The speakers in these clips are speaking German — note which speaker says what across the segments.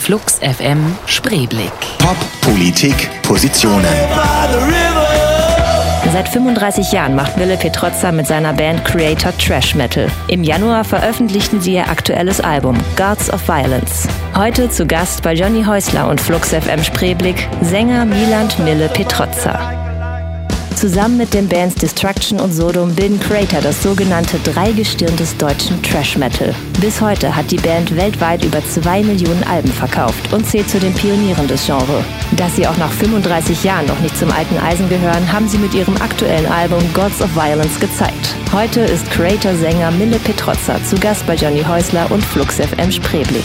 Speaker 1: Flux FM Spreeblick.
Speaker 2: Pop, Politik, Positionen.
Speaker 3: Seit 35 Jahren macht Mille Petrozza mit seiner Band Kreator Thrash Metal. Im Januar veröffentlichten sie ihr aktuelles Album Gods of Violence. Heute zu Gast bei Johnny Häusler und Flux FM Spreeblick Sänger Milan Mille Petrozza. Zusammen mit den Bands Destruction und Sodom bilden Kreator das sogenannte Dreigestirn des deutschen Thrash-Metal. Bis heute hat die Band weltweit über 2 Millionen Alben verkauft und zählt zu den Pionieren des Genres. Dass sie auch nach 35 Jahren noch nicht zum alten Eisen gehören, haben sie mit ihrem aktuellen Album Gods of Violence gezeigt. Heute ist Kreator-Sänger Mille Petrozza zu Gast bei Johnny Häusler und Flux FM Spreeblick.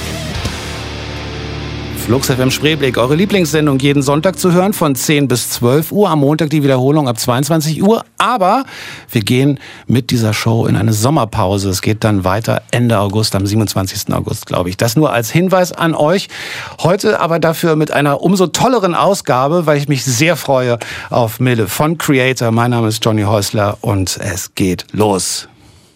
Speaker 4: Flux FM Spreeblick, eure Lieblingssendung jeden Sonntag zu hören von 10 bis 12 Uhr, am Montag die Wiederholung ab 22 Uhr. Aber wir gehen mit dieser Show in eine Sommerpause. Es geht dann weiter Ende August, am 27. August, glaube ich. Das nur als Hinweis an euch. Heute aber dafür mit einer umso tolleren Ausgabe, weil ich mich sehr freue auf Mille von Kreator. Mein Name ist Johnny Häusler und es geht los.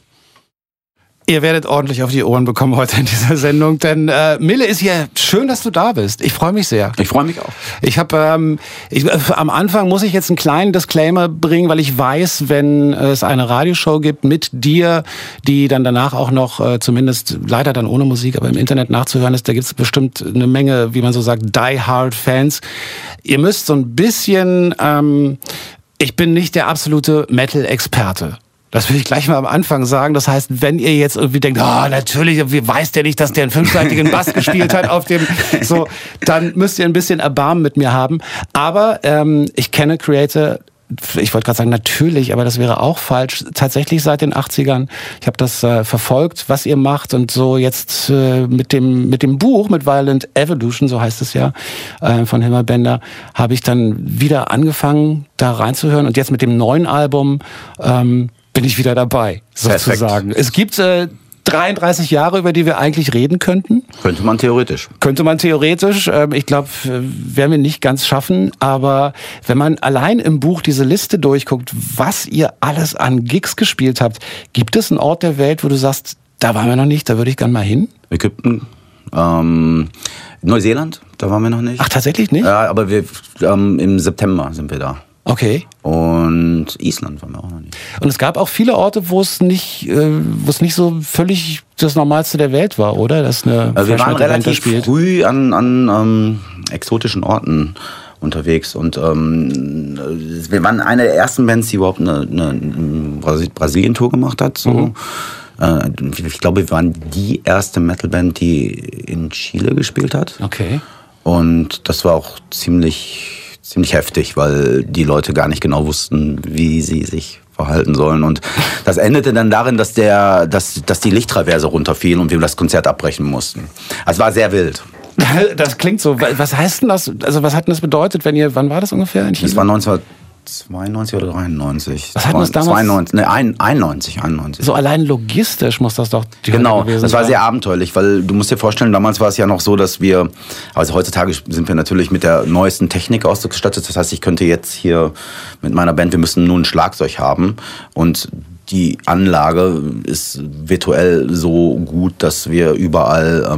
Speaker 4: Ihr werdet ordentlich auf die Ohren bekommen heute in dieser Sendung, denn Mille ist hier. Schön, dass du da bist. Ich freue mich sehr.
Speaker 5: Ich freue mich auch.
Speaker 4: Ich habe am Anfang muss ich jetzt einen kleinen Disclaimer bringen, weil ich weiß, wenn es eine Radioshow gibt mit dir, die dann danach auch noch zumindest leider dann ohne Musik, aber im Internet nachzuhören ist, da gibt es bestimmt eine Menge, wie man so sagt, Die-Hard-Fans. Ihr müsst so ein bisschen, ich bin nicht der absolute Metal-Experte. Das will ich gleich mal am Anfang sagen. Das heißt, wenn ihr jetzt irgendwie denkt, natürlich, wie weiß der nicht, dass der einen 5-seitigen Bass gespielt hat auf dem, so, dann müsst ihr ein bisschen Erbarmen mit mir haben. Aber ich kenne Kreator, ich wollte gerade sagen natürlich, aber das wäre auch falsch, tatsächlich seit den 80ern. Ich habe das verfolgt, was ihr macht und so jetzt mit dem Buch, mit Violent Evolution, so heißt es ja, von Hilmar Bender, habe ich dann wieder angefangen, da reinzuhören und jetzt mit dem neuen Album bin ich wieder dabei, sozusagen. Perfekt. Es gibt 33 Jahre, über die wir eigentlich reden könnten.
Speaker 5: Könnte man theoretisch.
Speaker 4: Ich glaube, werden wir nicht ganz schaffen. Aber wenn man allein im Buch diese Liste durchguckt, was ihr alles an Gigs gespielt habt, gibt es einen Ort der Welt, wo du sagst, da waren wir noch nicht, da würde ich gern mal hin?
Speaker 5: Ägypten, Neuseeland, da waren wir noch nicht.
Speaker 4: Ach, tatsächlich nicht?
Speaker 5: Ja, aber wir im September sind wir da.
Speaker 4: Okay.
Speaker 5: Und Island waren wir auch noch nicht.
Speaker 4: Und es gab auch viele Orte, wo es nicht so völlig das Normalste der Welt war, oder? Dass eine
Speaker 5: wir waren relativ früh an exotischen Orten unterwegs und wir waren eine der ersten Bands, die überhaupt eine Brasilien-Tour gemacht hat. So. Mhm. Ich glaube, wir waren die erste Metalband, die in Chile gespielt hat.
Speaker 4: Okay. Und
Speaker 5: das war auch ziemlich heftig, weil die Leute gar nicht genau wussten, wie sie sich verhalten sollen. Und das endete dann darin, dass die Lichttraverse runterfiel und wir das Konzert abbrechen mussten. Also es war sehr wild.
Speaker 4: Das klingt so. Was heißt denn das? Also was hat denn das bedeutet, wann war das ungefähr in Chile?
Speaker 5: Das war 1992 oder 93.
Speaker 4: Was hat das damals?
Speaker 5: 91.
Speaker 4: So allein logistisch muss das doch
Speaker 5: genau,
Speaker 4: gewesen sein.
Speaker 5: Das war sehr abenteuerlich, weil du musst dir vorstellen, damals war es ja noch so, dass also heutzutage sind wir natürlich mit der neuesten Technik ausgestattet. Das heißt, ich könnte jetzt hier mit meiner Band, wir müssen nur ein Schlagzeug haben und die Anlage ist virtuell so gut, dass wir überall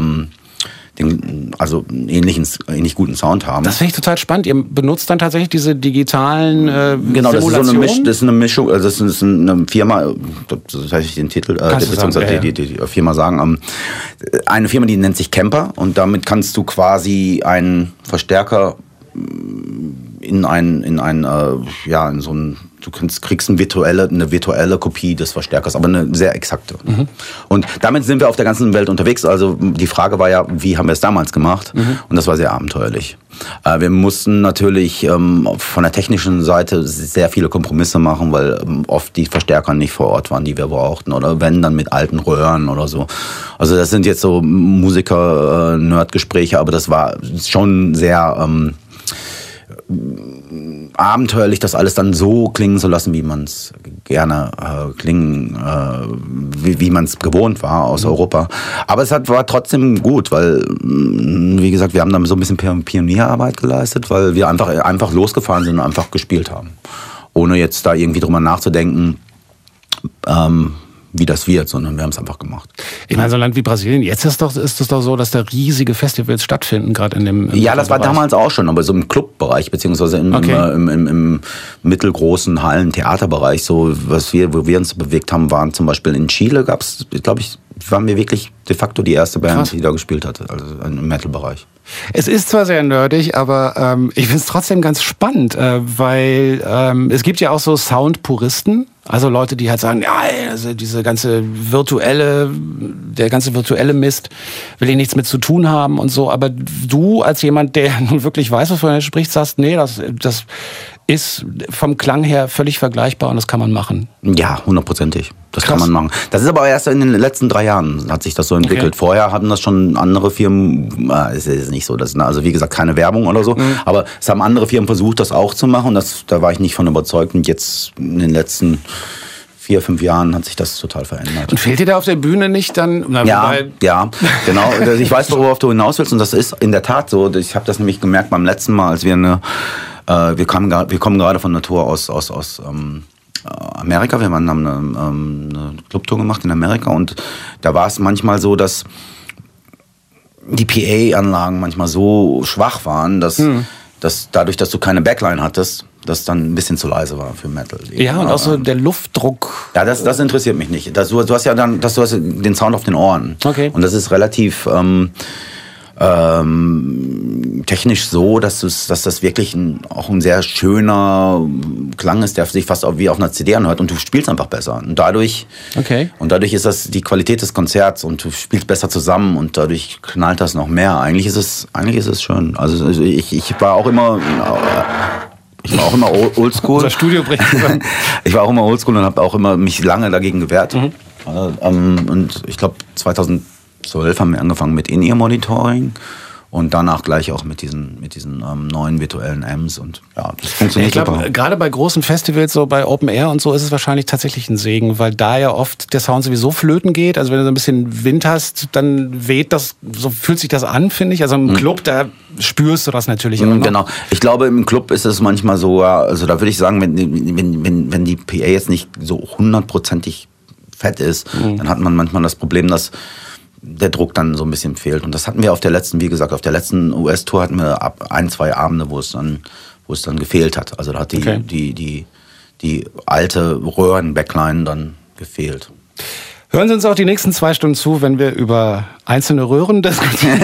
Speaker 5: ähnlich guten Sound haben.
Speaker 4: Das finde ich total spannend. Ihr benutzt dann tatsächlich diese digitalen
Speaker 5: genau, das ist eine Mischung, also das ist eine Firma, das heißt den Titel, die Firma sagen, eine Firma, die nennt sich Kemper und damit kannst du quasi einen Verstärker du kriegst eine virtuelle Kopie des Verstärkers, aber eine sehr exakte. Mhm. Und damit sind wir auf der ganzen Welt unterwegs. Also die Frage war ja, wie haben wir es damals gemacht? Mhm. Und das war sehr abenteuerlich. Wir mussten natürlich von der technischen Seite sehr viele Kompromisse machen, weil oft die Verstärker nicht vor Ort waren, die wir brauchten. Oder wenn, dann mit alten Röhren oder so. Also das sind jetzt so Musiker-Nerd-Gespräche, aber das war schon sehr abenteuerlich, das alles dann so klingen zu lassen, wie man es gerne wie man es gewohnt war aus Europa. Aber es war trotzdem gut, weil, wie gesagt, wir haben dann so ein bisschen Pionierarbeit geleistet, weil wir einfach losgefahren sind und einfach gespielt haben. Ohne jetzt da irgendwie drüber nachzudenken, wie das wird, sondern wir haben es einfach gemacht.
Speaker 4: Ich meine, so ein Land wie Brasilien, jetzt ist es doch so, dass da riesige Festivals stattfinden, gerade in dem
Speaker 5: Ja, das war damals auch schon, aber so im Clubbereich, beziehungsweise im mittelgroßen Hallen-Theaterbereich, so wo wir uns bewegt haben, waren zum Beispiel in Chile, gab's, glaube ich, waren wir wirklich de facto die erste Band, Krass. Die da gespielt hat, also im Metal-Bereich.
Speaker 4: Es ist zwar sehr nerdig, aber ich finde es trotzdem ganz spannend, weil es gibt ja auch so Sound-Puristen, also Leute, die halt sagen, ja, also der ganze virtuelle Mist will ich nichts mit zu tun haben und so, aber du als jemand, der nun wirklich weiß, wovon er spricht, sagst, nee, das ist vom Klang her völlig vergleichbar und das kann man machen.
Speaker 5: Ja, 100%. Das
Speaker 4: Krass.
Speaker 5: kann man machen. Das ist aber erst in den letzten 3 Jahren hat sich das so entwickelt. Okay. Vorher hatten das schon andere Firmen, es ist nicht so, also wie gesagt, keine Werbung oder so, aber es haben andere Firmen versucht, das auch zu machen und da war ich nicht von überzeugt und jetzt in den letzten 4-5 Jahren hat sich das total verändert.
Speaker 4: Und fehlt dir da auf der Bühne nicht dann?
Speaker 5: Ja, genau. Ich weiß, worauf du hinaus willst und das ist in der Tat so. Ich habe das nämlich gemerkt beim letzten Mal, als wir wir kommen gerade von einer Tour aus Amerika. Wir haben eine Clubtour gemacht in Amerika und da war es manchmal so, dass die PA-Anlagen manchmal so schwach waren, dass dadurch, dass du keine Backline hattest, das dann ein bisschen zu leise war für Metal.
Speaker 4: Ja, und auch so der Luftdruck.
Speaker 5: Ja, das interessiert mich nicht. Du hast ja dann, du hast den Sound auf den Ohren.
Speaker 4: Okay.
Speaker 5: Und das ist relativ technisch so, dass das wirklich auch ein sehr schöner Klang ist, der sich fast wie auf einer CD anhört und du spielst einfach besser. Und dadurch ist das die Qualität des Konzerts und du spielst besser zusammen und dadurch knallt das noch mehr. Eigentlich ist es schön. Also ich war auch immer oldschool.
Speaker 4: Unser Studio bricht zusammen.
Speaker 5: Ich war auch immer oldschool und habe auch immer mich lange dagegen gewehrt. Und ich glaube 2012 haben wir angefangen mit In-Ear-Monitoring und danach gleich auch mit diesen neuen virtuellen Amps und ja, das funktioniert super. Ich glaube,
Speaker 4: gerade bei großen Festivals, so bei Open Air und so, ist es wahrscheinlich tatsächlich ein Segen, weil da ja oft der Sound sowieso flöten geht. Also wenn du so ein bisschen Wind hast, dann weht das, so fühlt sich das an, finde ich. Also im Club, da spürst du das natürlich immer noch.
Speaker 5: Genau. Ich glaube, im Club ist es manchmal so, also da würde ich sagen, wenn die PA jetzt nicht so 100%ig fett ist, dann hat man manchmal das Problem, dass der Druck dann so ein bisschen fehlt. Und das hatten wir auf der letzten US-Tour hatten wir 1-2 Abende, wo es dann gefehlt hat. Also da hat die alte Röhren-Backline dann gefehlt.
Speaker 4: Hören Sie uns auch die nächsten 2 Stunden zu, wenn wir über einzelne Röhren diskutieren.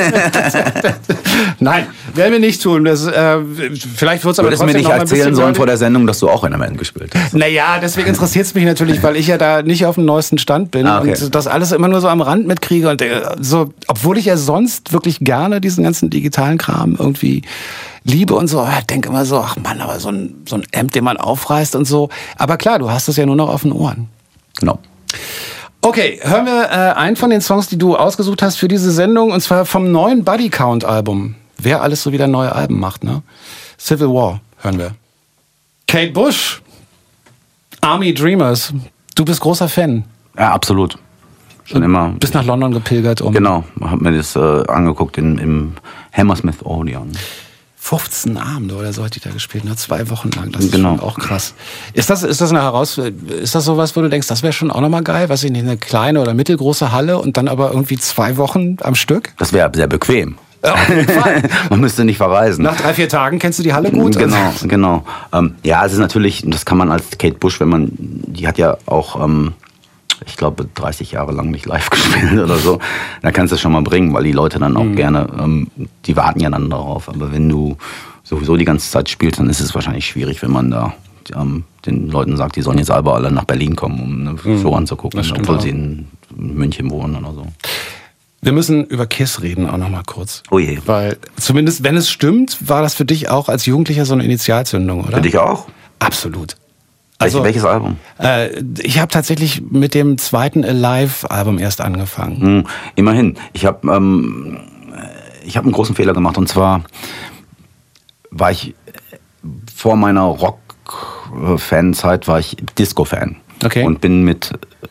Speaker 4: Nein, werden wir nicht tun. Vielleicht wird es aber trotzdem noch ein bisschen...
Speaker 5: Würdest du mir nicht erzählen sollen vor der Sendung, dass du auch in einer Band gespielt hast?
Speaker 4: Naja, deswegen interessiert es mich natürlich, weil ich ja da nicht auf dem neuesten Stand bin und das alles immer nur so am Rand mitkriege. Und so, obwohl ich ja sonst wirklich gerne diesen ganzen digitalen Kram irgendwie liebe und so, denke immer so, ach Mann, aber so ein Amp, den man aufreißt und so. Aber klar, du hast es ja nur noch auf den Ohren.
Speaker 5: Genau.
Speaker 4: Okay, hören wir einen von den Songs, die du ausgesucht hast für diese Sendung, und zwar vom neuen Body Count Album. Wer alles so wieder neue Alben macht, ne? Civil War hören wir. Kate Bush, Army Dreamers. Du bist großer Fan.
Speaker 5: Ja, absolut. Schon immer.
Speaker 4: Bist nach London gepilgert.
Speaker 5: Genau, hab mir das angeguckt im Hammersmith Odeon.
Speaker 4: 15 Abende oder so hat die da gespielt, ne? 2 Wochen lang. Das ist schon auch krass. Ist das sowas, wo du denkst, das wäre schon auch nochmal geil? Weiß ich nicht, eine kleine oder mittelgroße Halle und dann aber irgendwie 2 Wochen am Stück?
Speaker 5: Das wäre sehr bequem.
Speaker 4: Ja, auf jeden Fall.
Speaker 5: Man müsste nicht verreisen.
Speaker 4: Nach 3-4 Tagen kennst du die Halle gut?
Speaker 5: Genau. Ja, es ist natürlich, das kann man als Kate Bush, die hat ja auch, ich glaube, 30 Jahre lang nicht live gespielt oder so. Da kannst du es schon mal bringen, weil die Leute dann auch gerne, die warten ja dann darauf. Aber wenn du sowieso die ganze Zeit spielst, dann ist es wahrscheinlich schwierig, wenn man da den Leuten sagt, die sollen jetzt alle nach Berlin kommen, um eine Show anzugucken, obwohl sie in München wohnen oder so.
Speaker 4: Wir müssen über KISS reden, auch noch mal kurz.
Speaker 5: Oh je.
Speaker 4: Weil zumindest, wenn es stimmt, war das für dich auch als Jugendlicher so eine Initialzündung, oder?
Speaker 5: Für dich auch?
Speaker 4: Absolut.
Speaker 5: Also, welches Album?
Speaker 4: Ich habe tatsächlich mit dem zweiten Alive-Album erst angefangen.
Speaker 5: Immerhin. Ich habe einen großen Fehler gemacht. Und zwar war ich vor meiner Rock-Fanzeit war ich Disco-Fan.
Speaker 4: Okay.
Speaker 5: Und bin mit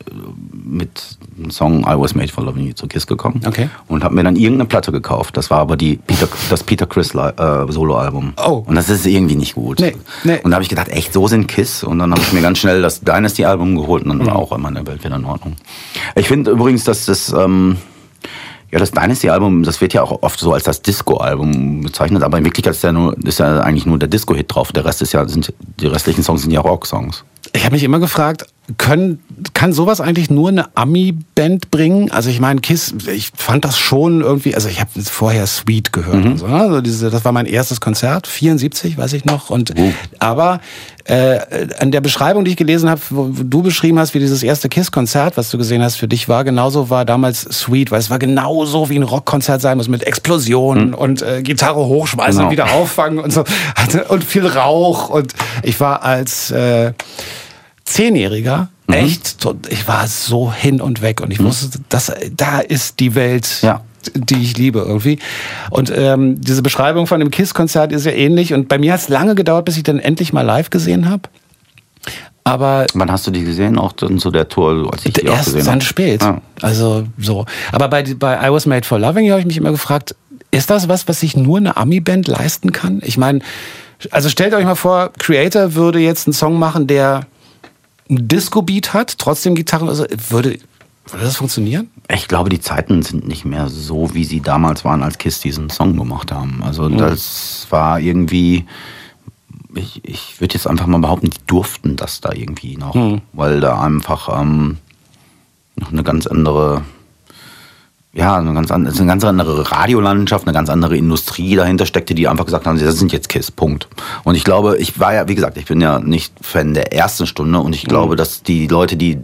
Speaker 5: einem Song I Was Made for Loving You zu KISS gekommen.
Speaker 4: Okay.
Speaker 5: Und habe mir dann irgendeine Platte gekauft. Das war aber das Peter Criss Soloalbum.
Speaker 4: Oh.
Speaker 5: Und das ist irgendwie nicht gut.
Speaker 4: Nee.
Speaker 5: Und da habe ich gedacht, echt, so sind KISS? Und dann habe ich mir ganz schnell das Dynasty-Album geholt und dann war auch in meiner Welt wieder in Ordnung. Ich finde übrigens, dass das Dynasty-Album, das wird ja auch oft so als das Disco-Album bezeichnet, aber in Wirklichkeit ist ja eigentlich nur der Disco-Hit drauf. Der Rest die restlichen Songs sind ja Rock-Songs.
Speaker 4: Ich habe mich immer gefragt, kann sowas eigentlich nur eine Ami-Band bringen? Also ich meine, KISS, ich fand das schon irgendwie, also ich habe vorher Sweet gehört. Und so, ne? Also das war mein erstes Konzert, 74, weiß ich noch. Aber an der Beschreibung, die ich gelesen habe, wo du beschrieben hast, wie dieses erste KISS-Konzert, was du gesehen hast, für dich war, genauso war damals Sweet, weil es war genauso wie ein Rockkonzert sein muss, mit Explosionen und Gitarre hochschmeißen und wieder auffangen und so. Und viel Rauch. Und ich war als 10-Jähriger, echt, ich war so hin und weg und ich wusste, da ist die Welt, die ich liebe irgendwie. Und diese Beschreibung von dem KISS-Konzert ist ja ähnlich und bei mir hat es lange gedauert, bis ich dann endlich mal live gesehen habe. Aber
Speaker 5: wann hast du die gesehen? Auch dann zu der Tour, als ich die auch gesehen habe?
Speaker 4: Erst dann spät. Ah. Also so. Aber bei I Was Made for Loving You habe ich mich immer gefragt, ist das was sich nur eine Ami-Band leisten kann? Ich meine, also stellt euch mal vor, Creator würde jetzt einen Song machen, der ein Disco-Beat hat, trotzdem Gitarren, also würde das funktionieren?
Speaker 5: Ich glaube, die Zeiten sind nicht mehr so, wie sie damals waren, als KISS diesen Song gemacht haben. Also das war irgendwie, ich würde jetzt einfach mal behaupten, die durften das da irgendwie noch, weil da einfach noch eine ganz andere, eine ganz andere Radiolandschaft, eine ganz andere Industrie dahinter steckte, die einfach gesagt haben, das sind jetzt KISS, Punkt. Und ich glaube, ich bin ja nicht Fan der ersten Stunde und ich glaube, dass die Leute, die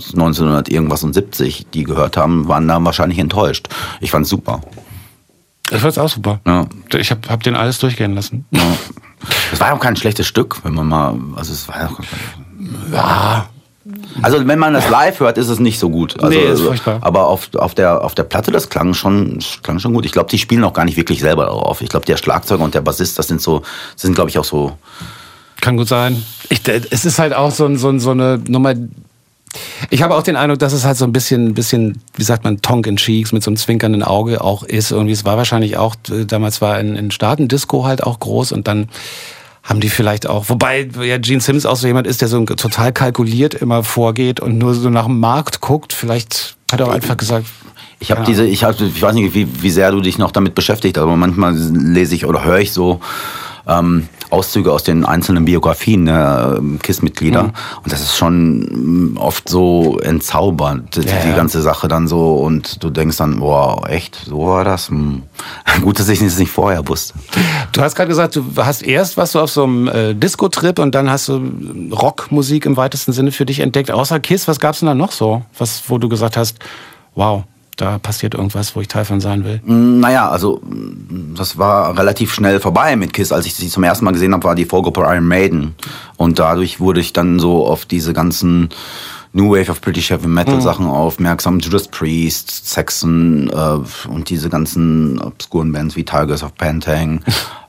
Speaker 5: 1970 die gehört haben, waren da wahrscheinlich enttäuscht. Ich fand's super.
Speaker 4: Ich fand's auch super. Ja. Ich hab den alles durchgehen lassen.
Speaker 5: Ja. Das war ja auch kein schlechtes Stück, wenn man mal, also es war ja. Also wenn man das live hört, ist es nicht so gut. Also,
Speaker 4: ist furchtbar.
Speaker 5: Aber auf der Platte, das klang schon gut. Ich glaube, die spielen auch gar nicht wirklich selber darauf. Ich glaube, der Schlagzeuger und der Bassist, das sind glaube ich auch so.
Speaker 4: Kann gut sein. Es ist halt auch so eine Nummer. Ich habe auch den Eindruck, dass es halt so ein bisschen, wie sagt man, Tongue in Cheeks mit so einem zwinkernden Auge auch ist. Irgendwie, es war wahrscheinlich auch, damals war in Staaten Disco halt auch groß und dann haben die vielleicht auch, wobei ja Gene Simmons auch so jemand ist, der so total kalkuliert immer vorgeht und nur so nach dem Markt guckt. Vielleicht hat er auch einfach gesagt.
Speaker 5: Ich weiß nicht, wie sehr du dich noch damit beschäftigt, aber manchmal lese ich oder höre ich so Auszüge aus den einzelnen Biografien der KISS-Mitglieder. Und das ist schon oft so entzaubernd, die ganze Sache dann so. Und du denkst dann, boah, echt, so war das? Gut, dass ich das nicht vorher wusste.
Speaker 4: Du hast gerade gesagt, du hast erst was so auf so einem Disco-Trip und dann hast du Rockmusik im weitesten Sinne für dich entdeckt. Außer KISS, was gab's denn da noch so? Wo du gesagt hast, wow, da passiert irgendwas, wo ich Teil von sein will?
Speaker 5: Naja, also das war relativ schnell vorbei mit KISS. Als ich sie zum ersten Mal gesehen habe, war die Vorgruppe Iron Maiden. Und dadurch wurde ich dann so auf diese ganzen New Wave of British Heavy Metal Sachen aufmerksam. Judas Priest, Saxon und diese ganzen obskuren Bands wie Tigers of Pantang,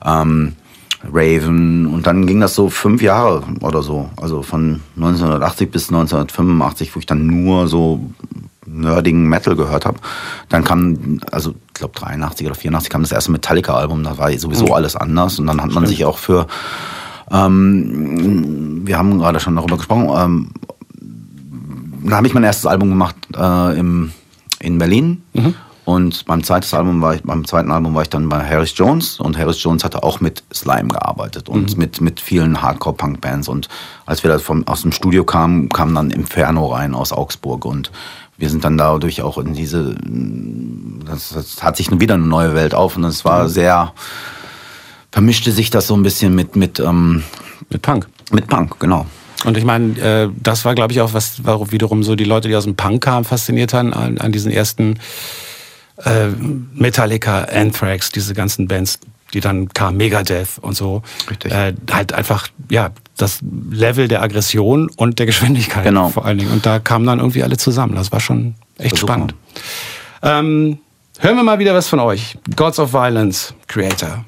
Speaker 5: Raven. Und dann ging das so 5 Jahre oder so. Also von 1980 bis 1985, wo ich dann nur so nerdigen Metal gehört habe. Dann kam, also ich glaube 83 oder 84 kam das erste Metallica-Album, da war sowieso alles anders und dann hat man sich auch für, wir haben gerade schon darüber gesprochen, da habe ich mein erstes Album gemacht in Berlin und beim zweiten Album war ich dann bei Harris Jones und Harris Jones hatte auch mit Slime gearbeitet und mit vielen Hardcore-Punk-Bands und als wir da aus dem Studio kamen dann Inferno rein aus Augsburg und wir sind dann dadurch auch in das hat sich wieder eine neue Welt auf und es war sehr, vermischte sich das so ein bisschen mit
Speaker 4: Punk.
Speaker 5: Mit Punk, genau.
Speaker 4: Und ich meine, das war, glaube ich, auch, was wiederum so die Leute, die aus dem Punk kamen, fasziniert haben an diesen ersten Metallica, Anthrax, diese ganzen Bands, die dann kamen, Megadeth und so.
Speaker 5: Richtig.
Speaker 4: Halt einfach, das Level der Aggression und der Geschwindigkeit vor allen Dingen. Und da kamen dann irgendwie alle zusammen. Das war schon echt spannend. Hören wir mal wieder was von euch. Gods of Violence, Creator.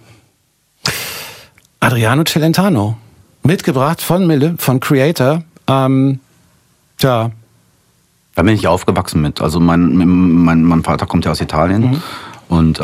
Speaker 4: Adriano Celentano, mitgebracht von Mille, von Creator. Tja.
Speaker 5: Da bin ich aufgewachsen mit. Also mein Vater kommt ja aus Italien und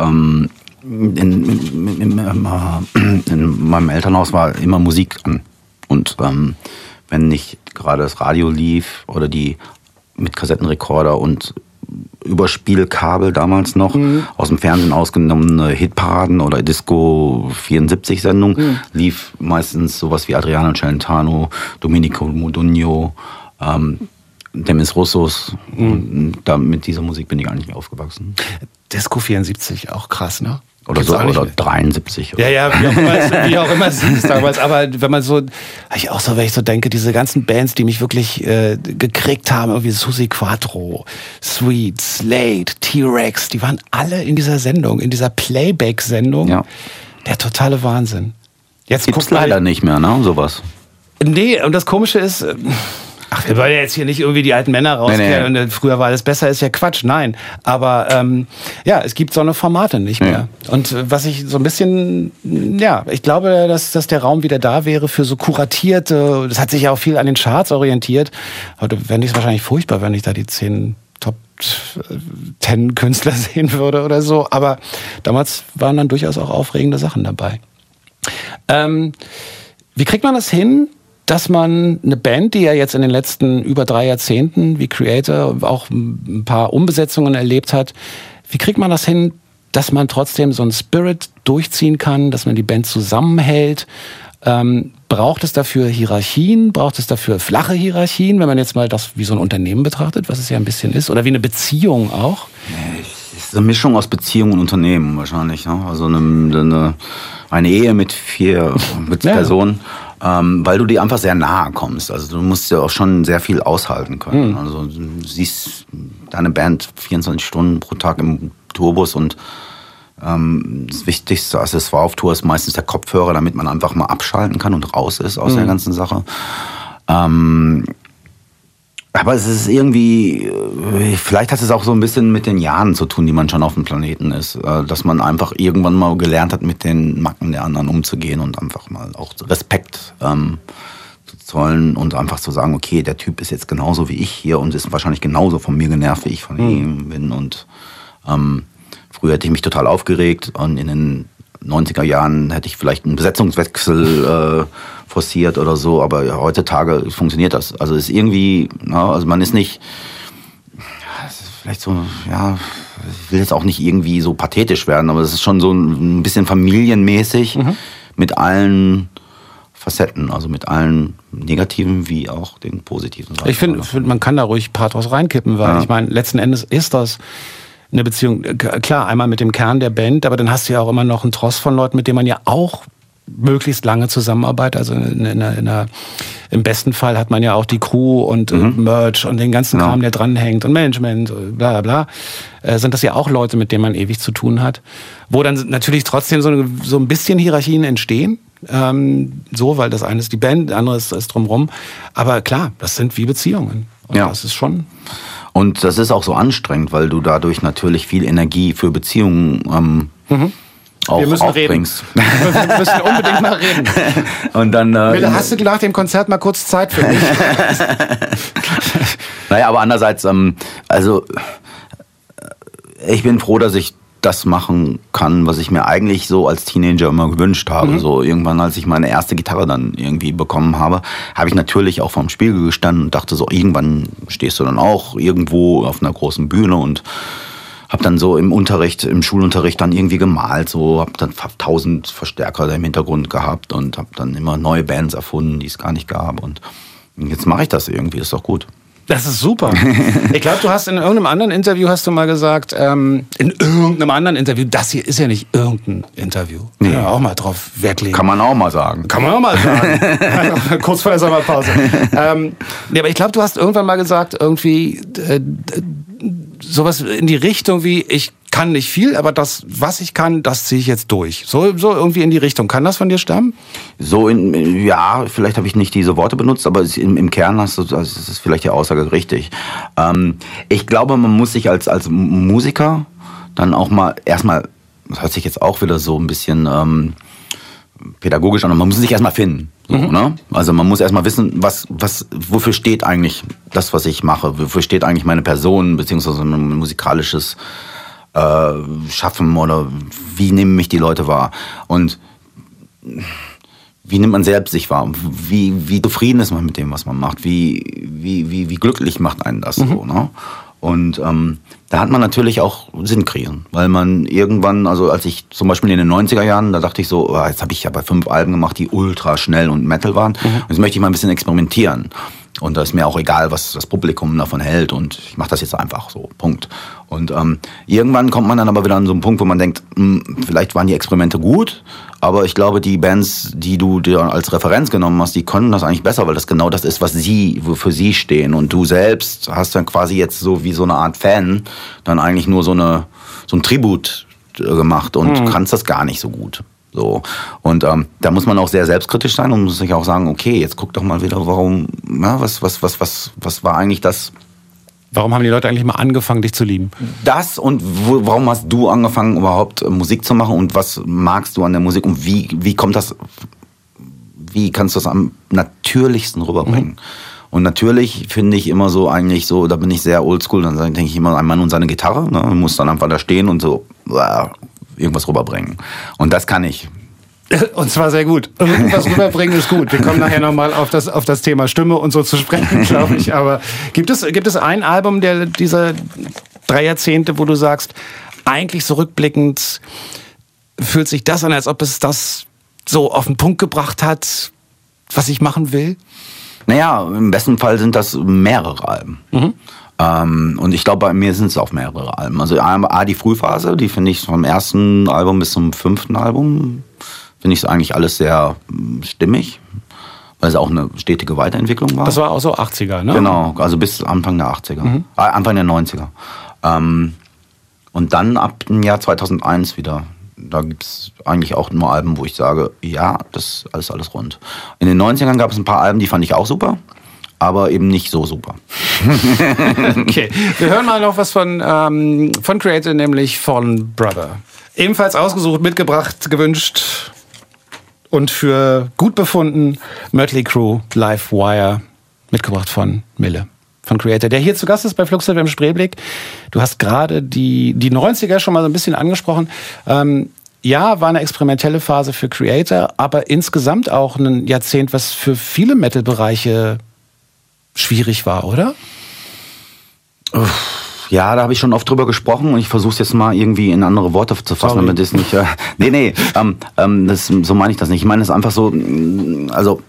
Speaker 5: in meinem Elternhaus war immer Musik an. Und wenn nicht gerade das Radio lief oder die mit Kassettenrekorder und Überspielkabel damals noch, aus dem Fernsehen ausgenommene Hitparaden oder Disco 74 Sendung, lief meistens sowas wie Adriano Celentano, Domenico Modugno, Demis Roussos. Mit dieser Musik bin ich gar nicht mehr aufgewachsen.
Speaker 4: Disco 74, auch krass, ne?
Speaker 5: Oder so, oder 73. Oder?
Speaker 4: Ja, wie auch immer es hieß damals. Aber wenn man so, wenn ich so denke, diese ganzen Bands, die mich wirklich gekriegt haben, irgendwie Susi Quattro, Sweet, Slade, T-Rex, die waren alle in dieser Sendung, in dieser Playback-Sendung. Ja. Der totale Wahnsinn. Jetzt
Speaker 5: gibt's leider nicht mehr, ne, sowas.
Speaker 4: Nee, und das Komische ist, wir wollen ja jetzt hier nicht irgendwie die alten Männer rauskehren und früher war alles besser, ist ja Quatsch, nein. Aber es gibt so eine Formate nicht mehr. Und was ich so ein bisschen, ich glaube, dass der Raum wieder da wäre für so kuratierte, das hat sich ja auch viel an den Charts orientiert. Heute fände ich es wahrscheinlich furchtbar, wenn ich da die 10 Top 10 Künstler sehen würde oder so. Aber damals waren dann durchaus auch aufregende Sachen dabei. Wie kriegt man das hin, dass man eine Band, die ja jetzt in den letzten über 3 Jahrzehnten wie Creator auch ein paar Umbesetzungen erlebt hat, wie kriegt man das hin, dass man trotzdem so einen Spirit durchziehen kann, dass man die Band zusammenhält? Braucht es dafür Hierarchien? Braucht es dafür flache Hierarchien, wenn man jetzt mal das wie so ein Unternehmen betrachtet, was es ja ein bisschen ist? Oder wie eine Beziehung auch?
Speaker 5: Es ist eine Mischung aus Beziehung und Unternehmen wahrscheinlich. Ne? Also eine Ehe mit 4 Personen. Weil du dir einfach sehr nahe kommst. Also du musst ja auch schon sehr viel aushalten können. Also du siehst deine Band 24 Stunden pro Tag im Tourbus und das wichtigste Accessoire auf Tour ist meistens der Kopfhörer, damit man einfach mal abschalten kann und raus ist aus der ganzen Sache. Aber es ist irgendwie, vielleicht hat es auch so ein bisschen mit den Jahren zu tun, die man schon auf dem Planeten ist. Dass man einfach irgendwann mal gelernt hat, mit den Macken der anderen umzugehen und einfach mal auch Respekt zu zollen und einfach zu sagen, okay, der Typ ist jetzt genauso wie ich hier und ist wahrscheinlich genauso von mir genervt, wie ich von ihm bin. Und früher hätte ich mich total aufgeregt und in den 90er Jahren hätte ich vielleicht einen Besetzungswechsel forciert oder so, aber heutzutage funktioniert das. Also es ist irgendwie, also man ist nicht, es ist vielleicht so, ich will jetzt auch nicht irgendwie so pathetisch werden, aber es ist schon so ein bisschen familienmäßig mit allen Facetten, also mit allen negativen wie auch den positiven Seiten.
Speaker 4: Ich finde, man kann da ruhig Pathos reinkippen, weil ich meine, letzten Endes ist das eine Beziehung, klar, einmal mit dem Kern der Band, aber dann hast du ja auch immer noch einen Tross von Leuten, mit denen man ja auch möglichst lange zusammenarbeitet. Also im besten Fall hat man ja auch die Crew und Merch und den ganzen Kram, der dranhängt und Management, bla bla bla. Sind das ja auch Leute, mit denen man ewig zu tun hat. Wo dann natürlich trotzdem so ein bisschen Hierarchien entstehen. Weil das eine ist die Band, das andere ist drumherum. Aber klar, das sind wie Beziehungen. Und das ist schon...
Speaker 5: Und das ist auch so anstrengend, weil du dadurch natürlich viel Energie für Beziehungen auch aufbringst.
Speaker 4: Wir müssen unbedingt mal reden.
Speaker 5: Und dann,
Speaker 4: hast du nach dem Konzert mal kurz Zeit für mich?
Speaker 5: Naja, aber andererseits, ich bin froh, dass ich das machen kann, was ich mir eigentlich so als Teenager immer gewünscht habe. So irgendwann, als ich meine erste Gitarre dann irgendwie bekommen habe, habe ich natürlich auch vorm Spiegel gestanden und dachte so, irgendwann stehst du dann auch irgendwo auf einer großen Bühne und habe dann so im Schulunterricht dann irgendwie gemalt, so habe dann 1000 Verstärker da im Hintergrund gehabt und habe dann immer neue Bands erfunden, die es gar nicht gab und jetzt mache ich das irgendwie, ist doch gut.
Speaker 4: Das ist super. Ich glaube, du hast in irgendeinem anderen Interview mal gesagt, das hier ist ja nicht irgendein Interview. Nee. Kann man auch mal drauf Wert legen.
Speaker 5: Kann man auch mal sagen.
Speaker 4: Kurz vor der Sommerpause. Aber ich glaube, du hast irgendwann mal gesagt, irgendwie sowas in die Richtung wie, ich kann nicht viel, aber das, was ich kann, das ziehe ich jetzt durch. So irgendwie in die Richtung. Kann das von dir stammen?
Speaker 5: Vielleicht habe ich nicht diese Worte benutzt, aber im Kern ist vielleicht die Aussage richtig. Ich glaube, man muss sich als Musiker dann auch mal erstmal, das hört sich jetzt auch wieder so ein bisschen pädagogisch, und man muss sich erstmal finden. So, ne? Also man muss erstmal wissen, wofür steht eigentlich das, was ich mache, wofür steht eigentlich meine Person, beziehungsweise mein musikalisches Schaffen, oder wie nehmen mich die Leute wahr und wie nimmt man selbst sich wahr, wie zufrieden ist man mit dem, was man macht, wie glücklich macht einen das so, ne? Und da hat man natürlich auch Sinnkrisen, weil man irgendwann, also als ich zum Beispiel in den 90er Jahren, da dachte ich so, jetzt habe ich ja bei 5 Alben gemacht, die ultra schnell und Metal waren, jetzt möchte ich mal ein bisschen experimentieren. Und da ist mir auch egal, was das Publikum davon hält, und ich mache das jetzt einfach so, Punkt. Und irgendwann kommt man dann aber wieder an so einen Punkt, wo man denkt, vielleicht waren die Experimente gut, aber ich glaube, die Bands, die du dir als Referenz genommen hast, die können das eigentlich besser, weil das genau das ist, wofür sie stehen. Und du selbst hast dann quasi jetzt so wie so eine Art Fan dann eigentlich nur so ein Tribut gemacht und kannst das gar nicht so gut. So. Und da muss man auch sehr selbstkritisch sein und muss sich auch sagen, okay, jetzt guck doch mal wieder, warum, na, was war eigentlich das?
Speaker 4: Warum haben die Leute eigentlich mal angefangen, dich zu lieben?
Speaker 5: Das, und warum hast du angefangen, überhaupt Musik zu machen, und was magst du an der Musik, und wie kommt das, wie kannst du das am natürlichsten rüberbringen? Und natürlich finde ich immer so, eigentlich so, da bin ich sehr oldschool, dann denke ich immer, ein Mann und seine Gitarre, ne, muss dann einfach da stehen und so irgendwas rüberbringen. Und das kann ich.
Speaker 4: Und zwar sehr gut. Irgendwas rüberbringen ist gut. Wir kommen nachher nochmal auf das Thema Stimme und so zu sprechen, glaube ich. Aber gibt es ein Album dieser 3 Jahrzehnte, wo du sagst, eigentlich so rückblickend fühlt sich das an, als ob es das so auf den Punkt gebracht hat, was ich machen will?
Speaker 5: Naja, im besten Fall sind das mehrere Alben. Und ich glaube, bei mir sind es auch mehrere Alben. Also die Frühphase, die finde ich vom ersten Album bis zum 5. Album, finde ich eigentlich alles sehr stimmig, weil es auch eine stetige Weiterentwicklung war.
Speaker 4: Das war auch so 80er, ne?
Speaker 5: Genau, also bis Anfang der 80er, Anfang der 90er. Und dann ab dem Jahr 2001 wieder. Da gibt es eigentlich auch nur Alben, wo ich sage, ja, das ist alles rund. In den 90ern gab es ein paar Alben, die fand ich auch super, aber eben nicht so super.
Speaker 4: Okay, wir hören mal noch was von Kreator, nämlich Fallen Brother. Ebenfalls ausgesucht, mitgebracht, gewünscht und für gut befunden, Mötley Crüe, Live Wire, mitgebracht von Mille. Von Kreator, der hier zu Gast ist bei Flux FM Spreeblick. Du hast gerade die 90er schon mal so ein bisschen angesprochen. Ja, war eine experimentelle Phase für Kreator, aber insgesamt auch ein Jahrzehnt, was für viele Metal-Bereiche schwierig war, oder?
Speaker 5: Ja, da habe ich schon oft drüber gesprochen, und ich versuche es jetzt mal irgendwie in andere Worte zu fassen, damit es nicht... so meine ich das nicht. Ich meine es einfach so, also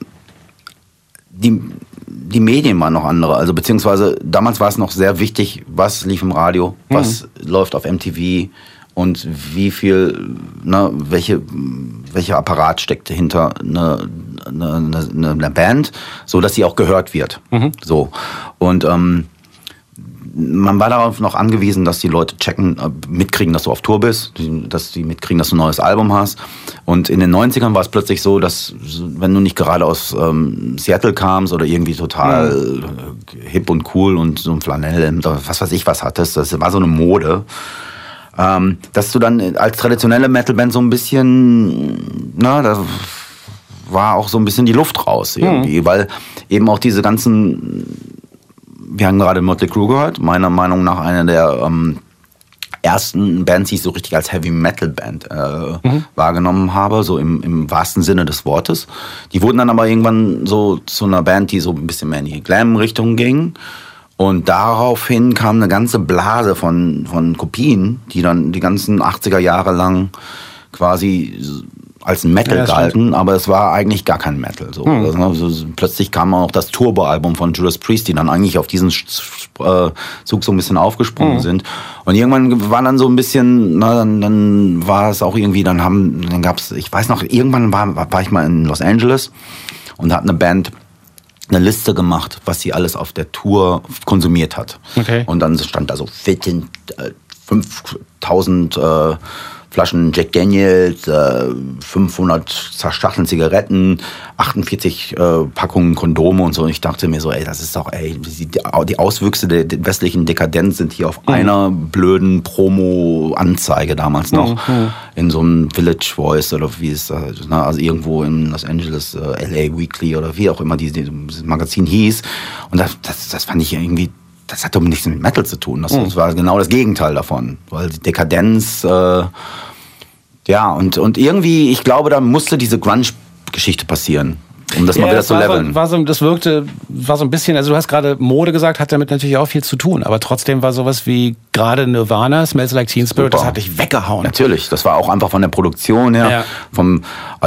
Speaker 5: die Medien waren noch andere, also beziehungsweise damals war es noch sehr wichtig, was lief im Radio, was läuft auf MTV und wie viel, ne, welcher Apparat steckte hinter eine Band, so dass sie auch gehört wird. So. Und man war darauf noch angewiesen, dass die Leute mitkriegen, dass du auf Tour bist, dass die mitkriegen, dass du ein neues Album hast. Und in den 90ern war es plötzlich so, dass, wenn du nicht gerade aus Seattle kamst oder irgendwie total hip und cool und so ein Flanell, was weiß ich was hattest, das war so eine Mode, dass du dann als traditionelle Metalband so ein bisschen, da war auch so ein bisschen die Luft raus irgendwie, weil eben auch diese ganzen... Wir haben gerade Mötley Crüe gehört, meiner Meinung nach eine der ersten Bands, die ich so richtig als Heavy-Metal-Band wahrgenommen habe, so im wahrsten Sinne des Wortes. Die wurden dann aber irgendwann so zu einer Band, die so ein bisschen mehr in die Glam-Richtung ging. Und daraufhin kam eine ganze Blase von Kopien, die dann die ganzen 80er Jahre lang quasi als Metal gehalten, aber es war eigentlich gar kein Metal. So. Also, plötzlich kam auch das Turbo-Album von Judas Priest, die dann eigentlich auf diesen Zug so ein bisschen aufgesprungen sind. Und irgendwann war dann so ein bisschen, dann war es auch irgendwie, dann gab es, ich weiß noch, irgendwann war ich mal in Los Angeles und hat eine Band eine Liste gemacht, was sie alles auf der Tour konsumiert hat. Okay. Und dann stand da so 5000 Flaschen Jack Daniels, 500 Schachteln Zigaretten, 48 Packungen Kondome und so. Und ich dachte mir so, ey, das ist doch, die Auswüchse der westlichen Dekadenz sind hier auf einer blöden Promo-Anzeige damals noch. In so einem Village Voice oder wie es also irgendwo in Los Angeles, LA Weekly oder wie auch immer dieses Magazin hieß. Und das fand ich irgendwie, das hat doch nichts mit Metal zu tun. Das war genau das Gegenteil davon. Weil die Dekadenz, und irgendwie, ich glaube, da musste diese Grunge-Geschichte passieren. Um das mal wieder zu leveln.
Speaker 4: Das war so ein bisschen, also du hast gerade Mode gesagt, hat damit natürlich auch viel zu tun, aber trotzdem war sowas wie gerade Nirvana, Smells Like Teen Spirit, das hat dich weggehauen.
Speaker 5: Natürlich, das war auch einfach von der Produktion her, vom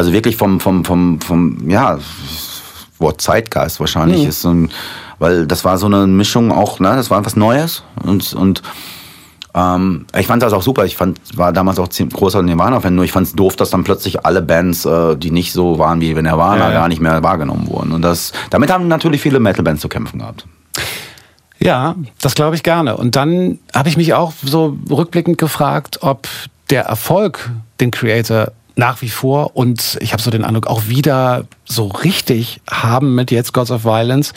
Speaker 5: Wort Zeitgeist wahrscheinlich ist, weil das war so eine Mischung auch, ne, das war was Neues und ich fand das auch super. War damals auch großer Nirvana-Fan, nur ich fand es doof, dass dann plötzlich alle Bands, die nicht so waren wie Nirvana, gar nicht mehr wahrgenommen wurden. Und damit haben natürlich viele Metal-Bands zu kämpfen gehabt.
Speaker 4: Ja, das glaube ich gerne. Und dann habe ich mich auch so rückblickend gefragt, ob der Erfolg den Creator nach wie vor und ich habe so den Eindruck auch wieder so richtig haben mit jetzt Gods of Violence.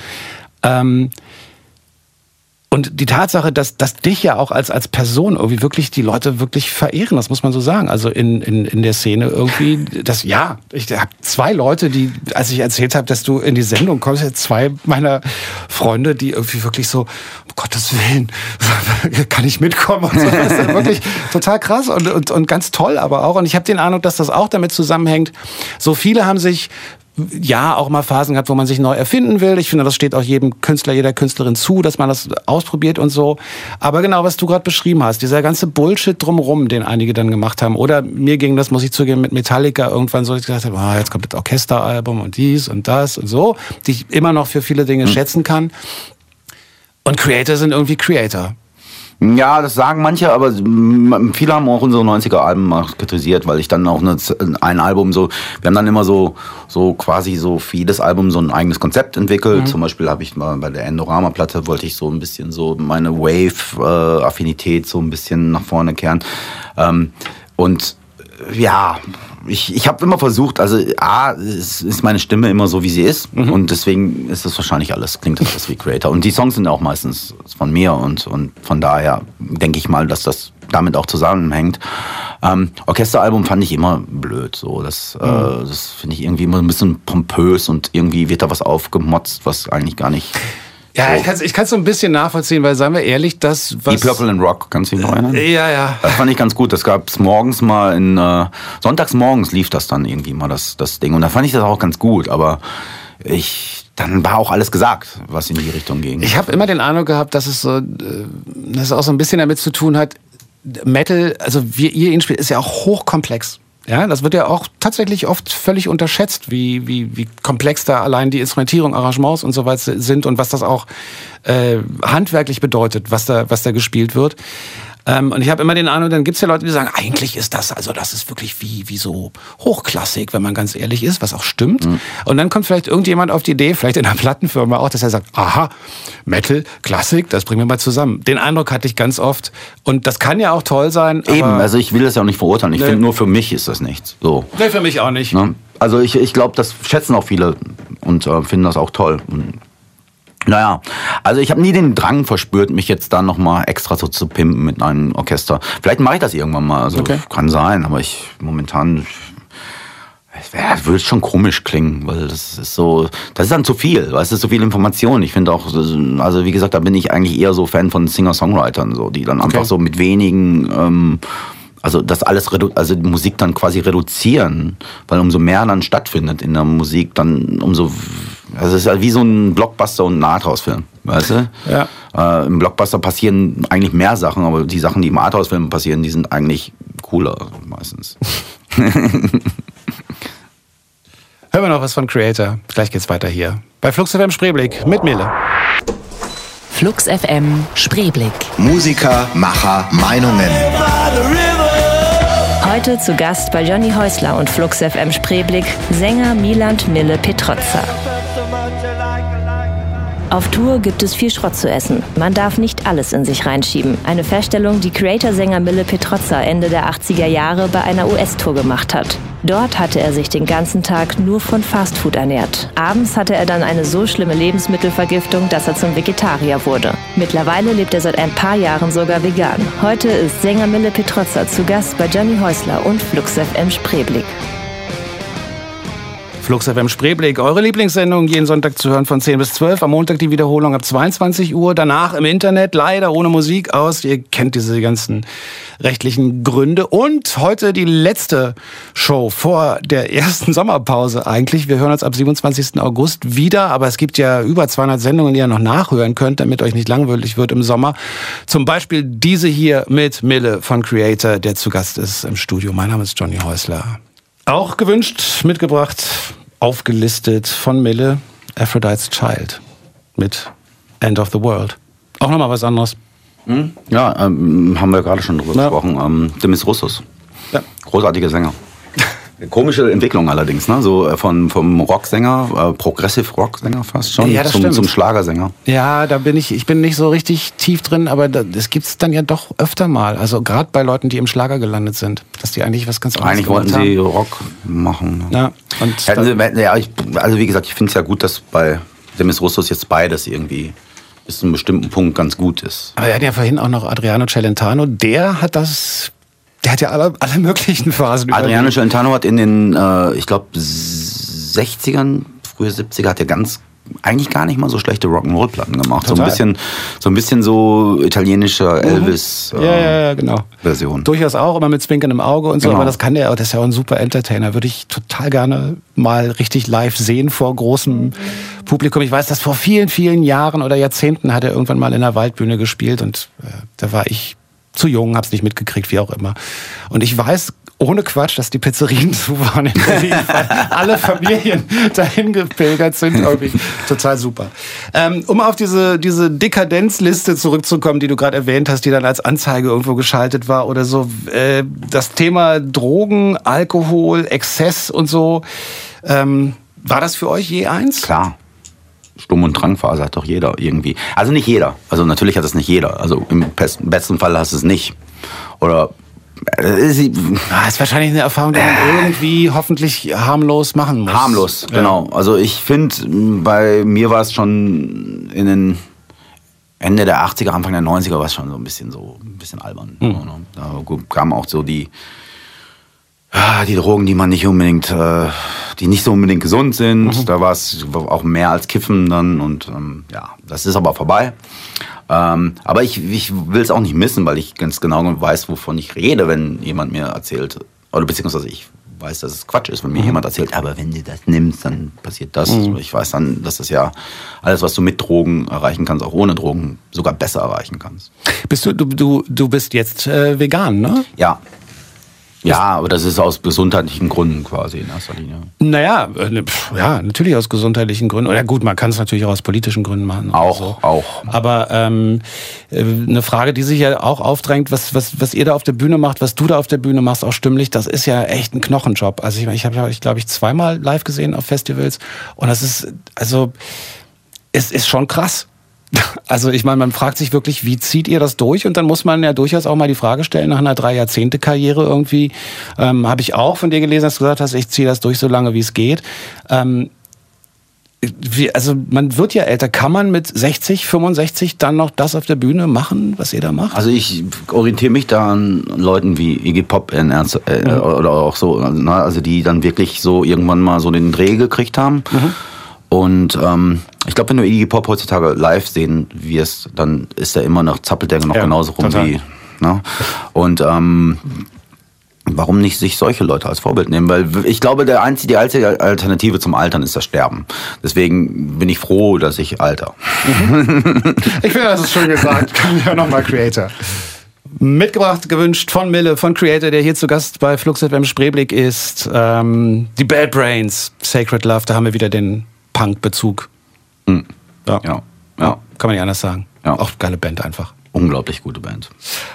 Speaker 4: Und die Tatsache, dass dich ja auch als Person irgendwie wirklich die Leute wirklich verehren, das muss man so sagen. Also in der Szene irgendwie, ich habe 2 Leute, die, als ich erzählt habe, dass du in die Sendung kommst, 2 meiner Freunde, die irgendwie wirklich so, um Gottes Willen, kann ich mitkommen? Und so. Das ist ja wirklich total krass und ganz toll aber auch. Und ich habe den Eindruck, dass das auch damit zusammenhängt. So viele haben sich auch mal Phasen gehabt, wo man sich neu erfinden will. Ich finde, das steht auch jedem Künstler, jeder Künstlerin zu, dass man das ausprobiert und so. Aber genau, was du gerade beschrieben hast, dieser ganze Bullshit drumherum, den einige dann gemacht haben. Oder mir ging das, muss ich zugeben, mit Metallica irgendwann so, dass ich gesagt habe, jetzt kommt das Orchesteralbum und dies und das und so, die ich immer noch für viele Dinge schätzen kann. Und Creator sind irgendwie Creator.
Speaker 5: Ja, das sagen manche, aber viele haben auch unsere 90er-Alben kritisiert, weil ich dann auch ein Album so, wir haben dann immer so quasi so für jedes Album so ein eigenes Konzept entwickelt. Zum Beispiel habe ich mal bei der Endorama-Platte wollte ich so ein bisschen so meine Wave-Affinität so ein bisschen nach vorne kehren. Und ja, ich habe immer versucht, also es ist meine Stimme immer so, wie sie ist und deswegen ist das wahrscheinlich klingt das alles wie Creator. Und die Songs sind auch meistens von mir und von daher denke ich mal, dass das damit auch zusammenhängt. Orchesteralbum fand ich immer blöd, so das finde ich irgendwie immer ein bisschen pompös und irgendwie wird da was aufgemotzt, was eigentlich gar nicht...
Speaker 4: Ja, ich kann es so ein bisschen nachvollziehen, weil, sagen wir ehrlich, das...
Speaker 5: Die Purple and Rock, kannst du dich noch erinnern?
Speaker 4: Ja.
Speaker 5: Das fand ich ganz gut. Das gab es morgens mal sonntags morgens lief das dann irgendwie mal, das Ding. Und da fand ich das auch ganz gut, aber dann war auch alles gesagt, was in die Richtung ging. Ich
Speaker 4: habe immer den Eindruck gehabt, dass es auch so ein bisschen damit zu tun hat, Metal, also wie ihr ihn spielt, ist ja auch hochkomplex. Ja, das wird ja auch tatsächlich oft völlig unterschätzt, wie komplex da allein die Instrumentierung, Arrangements und so weiter sind und was das auch handwerklich bedeutet, was da gespielt wird. Und ich habe immer den Eindruck, dann gibt's ja Leute, die sagen, eigentlich ist das ist wirklich wie so hochklassig, wenn man ganz ehrlich ist, was auch stimmt. Und dann kommt vielleicht irgendjemand auf die Idee, vielleicht in einer Plattenfirma auch, dass er sagt, aha, Metal, Klassik, das bringen wir mal zusammen. Den Eindruck hatte ich ganz oft. Und das kann ja auch toll sein.
Speaker 5: Eben, also ich will das ja auch nicht verurteilen. Ich finde, nur für mich ist das nichts. So.
Speaker 4: Nee, für mich auch nicht.
Speaker 5: Ne? Also ich glaube, das schätzen auch viele und finden das auch toll. Naja, also ich habe nie den Drang verspürt, mich jetzt da nochmal extra so zu pimpen mit einem Orchester. Vielleicht mache ich das irgendwann mal, also kann sein, aber momentan würde schon komisch klingen, weil das ist dann zu viel, weißt du, so viel Information. Ich finde auch, also wie gesagt, da bin ich eigentlich eher so Fan von Singer-Songwritern, so, die dann einfach so mit wenigen... Also das alles, also die Musik dann quasi reduzieren, weil umso mehr dann stattfindet in der Musik, dann also es ist halt wie so ein Blockbuster und ein Arthouse-Film, weißt du? Ja. Im Blockbuster passieren eigentlich mehr Sachen, aber die Sachen, die im Arthouse-Film passieren, die sind eigentlich cooler meistens.
Speaker 4: Hören wir noch was von Creator. Gleich geht's weiter hier. Bei Flux FM Spreeblick mit Mille.
Speaker 1: Flux FM Spreeblick.
Speaker 2: Musiker, Macher, Meinungen.
Speaker 3: Heute zu Gast bei Johnny Häusler und Flux FM Spreeblick Sänger Milan Mille Petrozza. Auf Tour gibt es viel Schrott zu essen. Man darf nicht alles in sich reinschieben. Eine Feststellung, die Creator-Sänger Mille Petrozza Ende der 80er Jahre bei einer US-Tour gemacht hat. Dort hatte er sich den ganzen Tag nur von Fastfood ernährt. Abends hatte er dann eine so schlimme Lebensmittelvergiftung, dass er zum Vegetarier wurde. Mittlerweile lebt er seit ein paar Jahren sogar vegan. Heute ist Sänger Mille Petrozza zu Gast bei Johnny Häusler und Flux FM Spreeblick.
Speaker 4: Flux FM Spreeblick, eure Lieblingssendung, jeden Sonntag zu hören von 10 bis 12, am Montag die Wiederholung ab 22 Uhr, danach im Internet, leider ohne Musik aus. Ihr kennt diese ganzen rechtlichen Gründe. Und heute die letzte Show vor der ersten Sommerpause eigentlich. Wir hören uns ab 27. August wieder, aber es gibt ja über 200 Sendungen, die ihr noch nachhören könnt, damit euch nicht langweilig wird im Sommer. Zum Beispiel diese hier mit Mille von Creator, der zu Gast ist im Studio. Mein Name ist Johnny Häusler. Auch gewünscht, mitgebracht, aufgelistet von Mille, Aphrodite's Child mit End of the World. Auch nochmal was anderes.
Speaker 5: Ja, haben wir gerade schon drüber gesprochen. Demis Roussos. Ja. Großartiger Sänger. Komische Entwicklung allerdings, ne? So vom Rocksänger, Progressive Rocksänger fast schon,
Speaker 4: ja,
Speaker 5: zum Schlagersänger.
Speaker 4: Ja, da bin ich bin nicht so richtig tief drin, aber das gibt's dann ja doch öfter mal. Also gerade bei Leuten, die im Schlager gelandet sind, dass die eigentlich was ganz anderes
Speaker 5: gemacht haben. Eigentlich wollten sie Rock machen.
Speaker 4: Ja, und
Speaker 5: also wie gesagt, ich finde es ja gut, dass bei Demis Roussos jetzt beides irgendwie bis zu einem bestimmten Punkt ganz gut ist.
Speaker 4: Aber er hat ja vorhin auch noch Adriano Celentano, der hat ja alle möglichen Phasen.
Speaker 5: Adriano Celentano hat in den, ich glaube, 60ern, frühe 70er, hat er eigentlich gar nicht mal so schlechte Rock'n'Roll-Platten gemacht. So ein bisschen so italienischer Elvis
Speaker 4: genau.
Speaker 5: Version.
Speaker 4: Durchaus auch, immer mit zwinkendem Auge und so, genau. Aber das kann der auch, das ist ja auch ein super Entertainer. Würde ich total gerne mal richtig live sehen vor großem Publikum. Ich weiß, dass vor vielen, vielen Jahren oder Jahrzehnten hat er irgendwann mal in der Waldbühne gespielt und da war ich zu jung, hab's nicht mitgekriegt, wie auch immer. Und ich weiß, ohne Quatsch, dass die Pizzerien zu waren in Berlin, weil alle Familien dahin gepilgert sind. Irgendwie total super. Um auf diese Dekadenzliste zurückzukommen, die du gerade erwähnt hast, die dann als Anzeige irgendwo geschaltet war oder so. Das Thema Drogen, Alkohol, Exzess und so. War das für euch je eins?
Speaker 5: Klar. Stumm- und Drangphase hat doch jeder irgendwie. Also nicht jeder. Also natürlich hat es nicht jeder. Also im besten Fall hast du es nicht. Oder
Speaker 4: ist wahrscheinlich eine Erfahrung, die man irgendwie hoffentlich harmlos machen muss.
Speaker 5: Harmlos, genau. Also ich finde, bei mir war es schon in den Ende der 80er, Anfang der 90er war es schon so ein bisschen albern. Da kamen auch so die Drogen, die nicht so unbedingt gesund sind. Da war es auch mehr als Kiffen dann und das ist aber vorbei. Aber ich will es auch nicht missen, weil ich ganz genau weiß, wovon ich rede, wenn jemand mir erzählt, oder beziehungsweise ich weiß, dass es Quatsch ist, wenn mir jemand erzählt, aber wenn du das nimmst, dann passiert das. Ich weiß dann, dass das ja alles, was du mit Drogen erreichen kannst, auch ohne Drogen sogar besser erreichen kannst.
Speaker 4: Du bist jetzt vegan, ne?
Speaker 5: Ja. Ja, aber das ist aus gesundheitlichen Gründen quasi in erster Linie.
Speaker 4: Naja, natürlich aus gesundheitlichen Gründen. Oder gut, man kann es natürlich auch aus politischen Gründen machen.
Speaker 5: Auch.
Speaker 4: Aber eine Frage, die sich ja auch aufdrängt, was ihr da auf der Bühne macht, was du da auf der Bühne machst, auch stimmlich, das ist ja echt ein Knochenjob. Also ich habe euch, glaube ich, 2-mal live gesehen auf Festivals. Und das ist, es ist schon krass. Also ich meine, man fragt sich wirklich, wie zieht ihr das durch? Und dann muss man ja durchaus auch mal die Frage stellen, nach einer 3-Jahrzehnte-Karriere irgendwie, habe ich auch von dir gelesen, dass du gesagt hast, ich ziehe das durch so lange, wie es geht. Also man wird ja älter. Kann man mit 60, 65 dann noch das auf der Bühne machen, was ihr da macht?
Speaker 5: Also ich orientiere mich da an Leuten wie Iggy Pop oder auch so, also die dann wirklich so irgendwann mal so den Dreh gekriegt haben. Und ich glaube, wenn du Iggy Pop heutzutage live sehen wirst, dann ist er immer noch, zappelt der noch genauso rum total. Wie. Ne? Und warum nicht sich solche Leute als Vorbild nehmen? Weil ich glaube, die einzige Alternative zum Altern ist das Sterben. Deswegen bin ich froh, dass ich alter.
Speaker 4: Ich finde, das ist schön gesagt. Ja, nochmal Creator. Mitgebracht, gewünscht von Mille, von Creator, der hier zu Gast bei Flux FM Spreeblick ist. Die Bad Brains, Sacred Love, da haben wir wieder den Punk-Bezug. Ja. Kann man nicht anders sagen. Ja. Auch geile Band einfach.
Speaker 5: Unglaublich gute Band.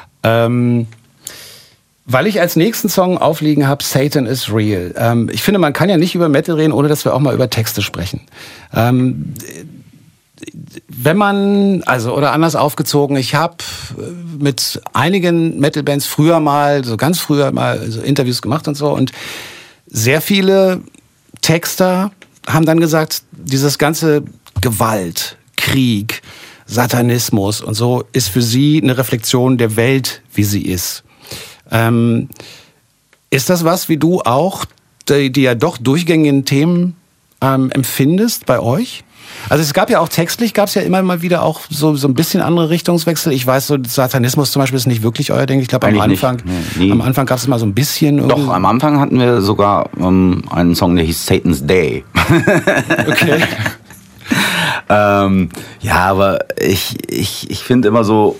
Speaker 4: Weil ich als nächsten Song aufliegen habe, Satan is Real. Ich finde, man kann ja nicht über Metal reden, ohne dass wir auch mal über Texte sprechen. wenn man, also oder anders aufgezogen, ich habe mit einigen Metal-Bands ganz früher mal so Interviews gemacht und so, und sehr viele Texter haben dann gesagt, dieses ganze Gewalt, Krieg, Satanismus und so ist für sie eine Reflexion der Welt, wie sie ist. Ist das was, wie du auch die ja doch durchgängigen Themen empfindest bei euch? Also es gab ja auch textlich, gab es ja immer mal wieder auch so ein bisschen andere Richtungswechsel. Ich weiß, so Satanismus zum Beispiel ist nicht wirklich euer Ding. Ich glaube, am Anfang gab es mal so ein bisschen.
Speaker 5: Doch, am Anfang hatten wir sogar einen Song, der hieß Satan's Day.
Speaker 4: Okay.
Speaker 5: Ja, aber ich finde immer so,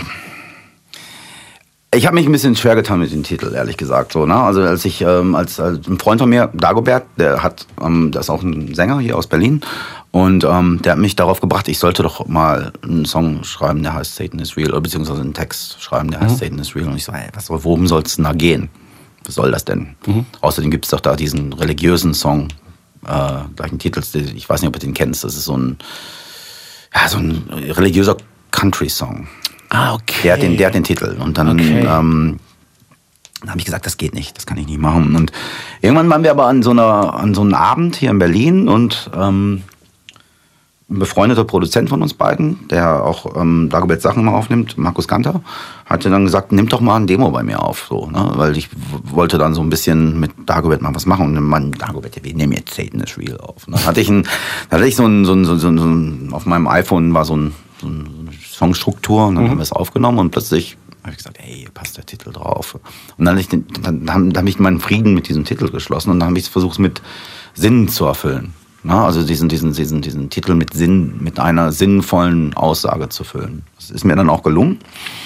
Speaker 5: ich habe mich ein bisschen schwer getan mit dem Titel, ehrlich gesagt. So, ne? Also als ein Freund von mir, Dagobert, der ist auch ein Sänger hier aus Berlin, und der hat mich darauf gebracht, ich sollte doch mal einen Song schreiben, der heißt Satan is Real, oder beziehungsweise einen Text schreiben, der heißt Satan is Real. Und ich so, worum soll es denn da gehen? Was soll das denn? Außerdem gibt es doch da diesen religiösen Song, gleichen Titels, ich weiß nicht, ob du den kennst, das ist so ein religiöser Country-Song.
Speaker 4: Ah, okay.
Speaker 5: Der hat den Titel. Und dann habe ich gesagt, das geht nicht, das kann ich nicht machen. Und irgendwann waren wir aber an so einem Abend hier in Berlin, und ein befreundeter Produzent von uns beiden, der auch Dagobert Sachen immer aufnimmt, Markus Ganter, hatte dann gesagt, nimm doch mal ein Demo bei mir auf, so, ne? Weil ich wollte dann so ein bisschen mit Dagobert mal was machen, und dann meinte Dagobert, wir nehmen jetzt Satan is Real auf. Und dann hatte ich so ein auf meinem iPhone war so eine Songstruktur, und dann haben wir es aufgenommen, und plötzlich habe ich gesagt, hey, passt der Titel drauf. Und dann habe ich meinen Frieden mit diesem Titel geschlossen, und dann habe ich versucht, es mit Sinn zu erfüllen. Na, also diesen Titel mit Sinn, mit einer sinnvollen Aussage zu füllen. Das ist mir dann auch gelungen.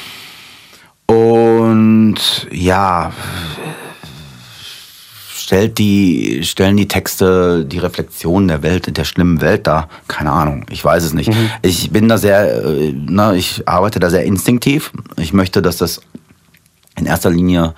Speaker 5: Und ja, stellen die Texte die Reflexion der Welt, der schlimmen Welt dar? Keine Ahnung, ich weiß es nicht. Ich bin da ich arbeite da sehr instinktiv. Ich möchte, dass das in erster Linie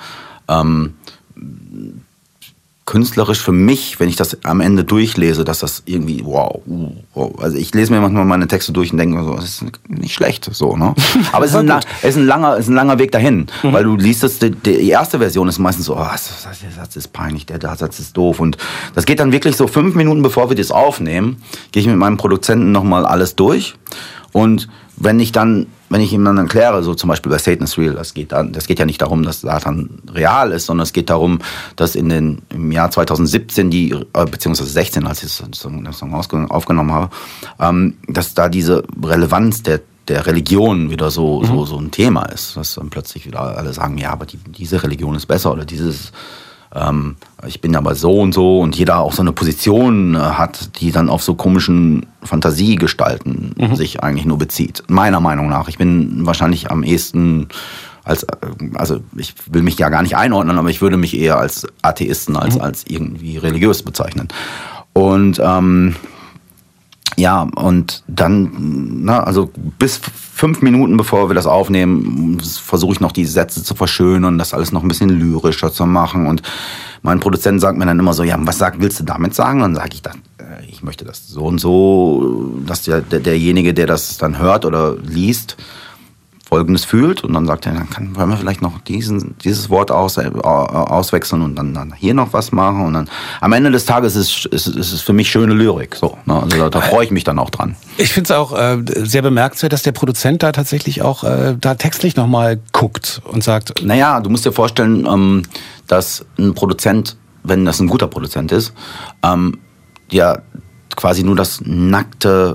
Speaker 5: künstlerisch für mich, wenn ich das am Ende durchlese, dass das irgendwie, wow. Also ich lese mir manchmal meine Texte durch und denke mir so, das ist nicht schlecht, so, ne? Aber es ist ein langer Weg dahin, weil du liest das, die erste Version ist meistens so, der Satz ist peinlich, der Satz ist doof, und das geht dann wirklich so 5 Minuten, bevor wir das aufnehmen, gehe ich mit meinem Produzenten nochmal alles durch, und wenn ich ihm dann erkläre, so zum Beispiel bei Satan is Real, das geht ja nicht darum, dass Satan real ist, sondern es geht darum, dass im Jahr 2017 beziehungsweise 16, als ich den Song aufgenommen habe, dass da diese Relevanz der Religion wieder so ein Thema ist, dass dann plötzlich wieder alle sagen, ja, aber diese Religion ist besser, oder ich bin aber so und so, und jeder auch so eine Position hat, die dann auf so komischen Fantasiegestalten sich eigentlich nur bezieht. Meiner Meinung nach. Ich bin wahrscheinlich am ehesten also ich will mich ja gar nicht einordnen, aber ich würde mich eher als Atheisten als irgendwie religiös bezeichnen. Und ja, und dann, also bis 5 Minuten bevor wir das aufnehmen, versuche ich noch die Sätze zu verschönern, das alles noch ein bisschen lyrischer zu machen. Und mein Produzent sagt mir dann immer so, ja, willst du damit sagen? Und dann sage ich dann, ich möchte das so und so, dass derjenige, der das dann hört oder liest, Folgendes fühlt. Und dann sagt er, dann wollen wir vielleicht noch dieses Wort auswechseln und dann hier noch was machen. Und dann am Ende des Tages ist es für mich schöne Lyrik. So, ne? Also da freue ich mich dann auch dran.
Speaker 4: Ich finde es auch sehr bemerkenswert, dass der Produzent da tatsächlich auch da textlich nochmal guckt und sagt...
Speaker 5: Naja, du musst dir vorstellen, dass ein Produzent, wenn das ein guter Produzent ist, ja quasi nur das nackte,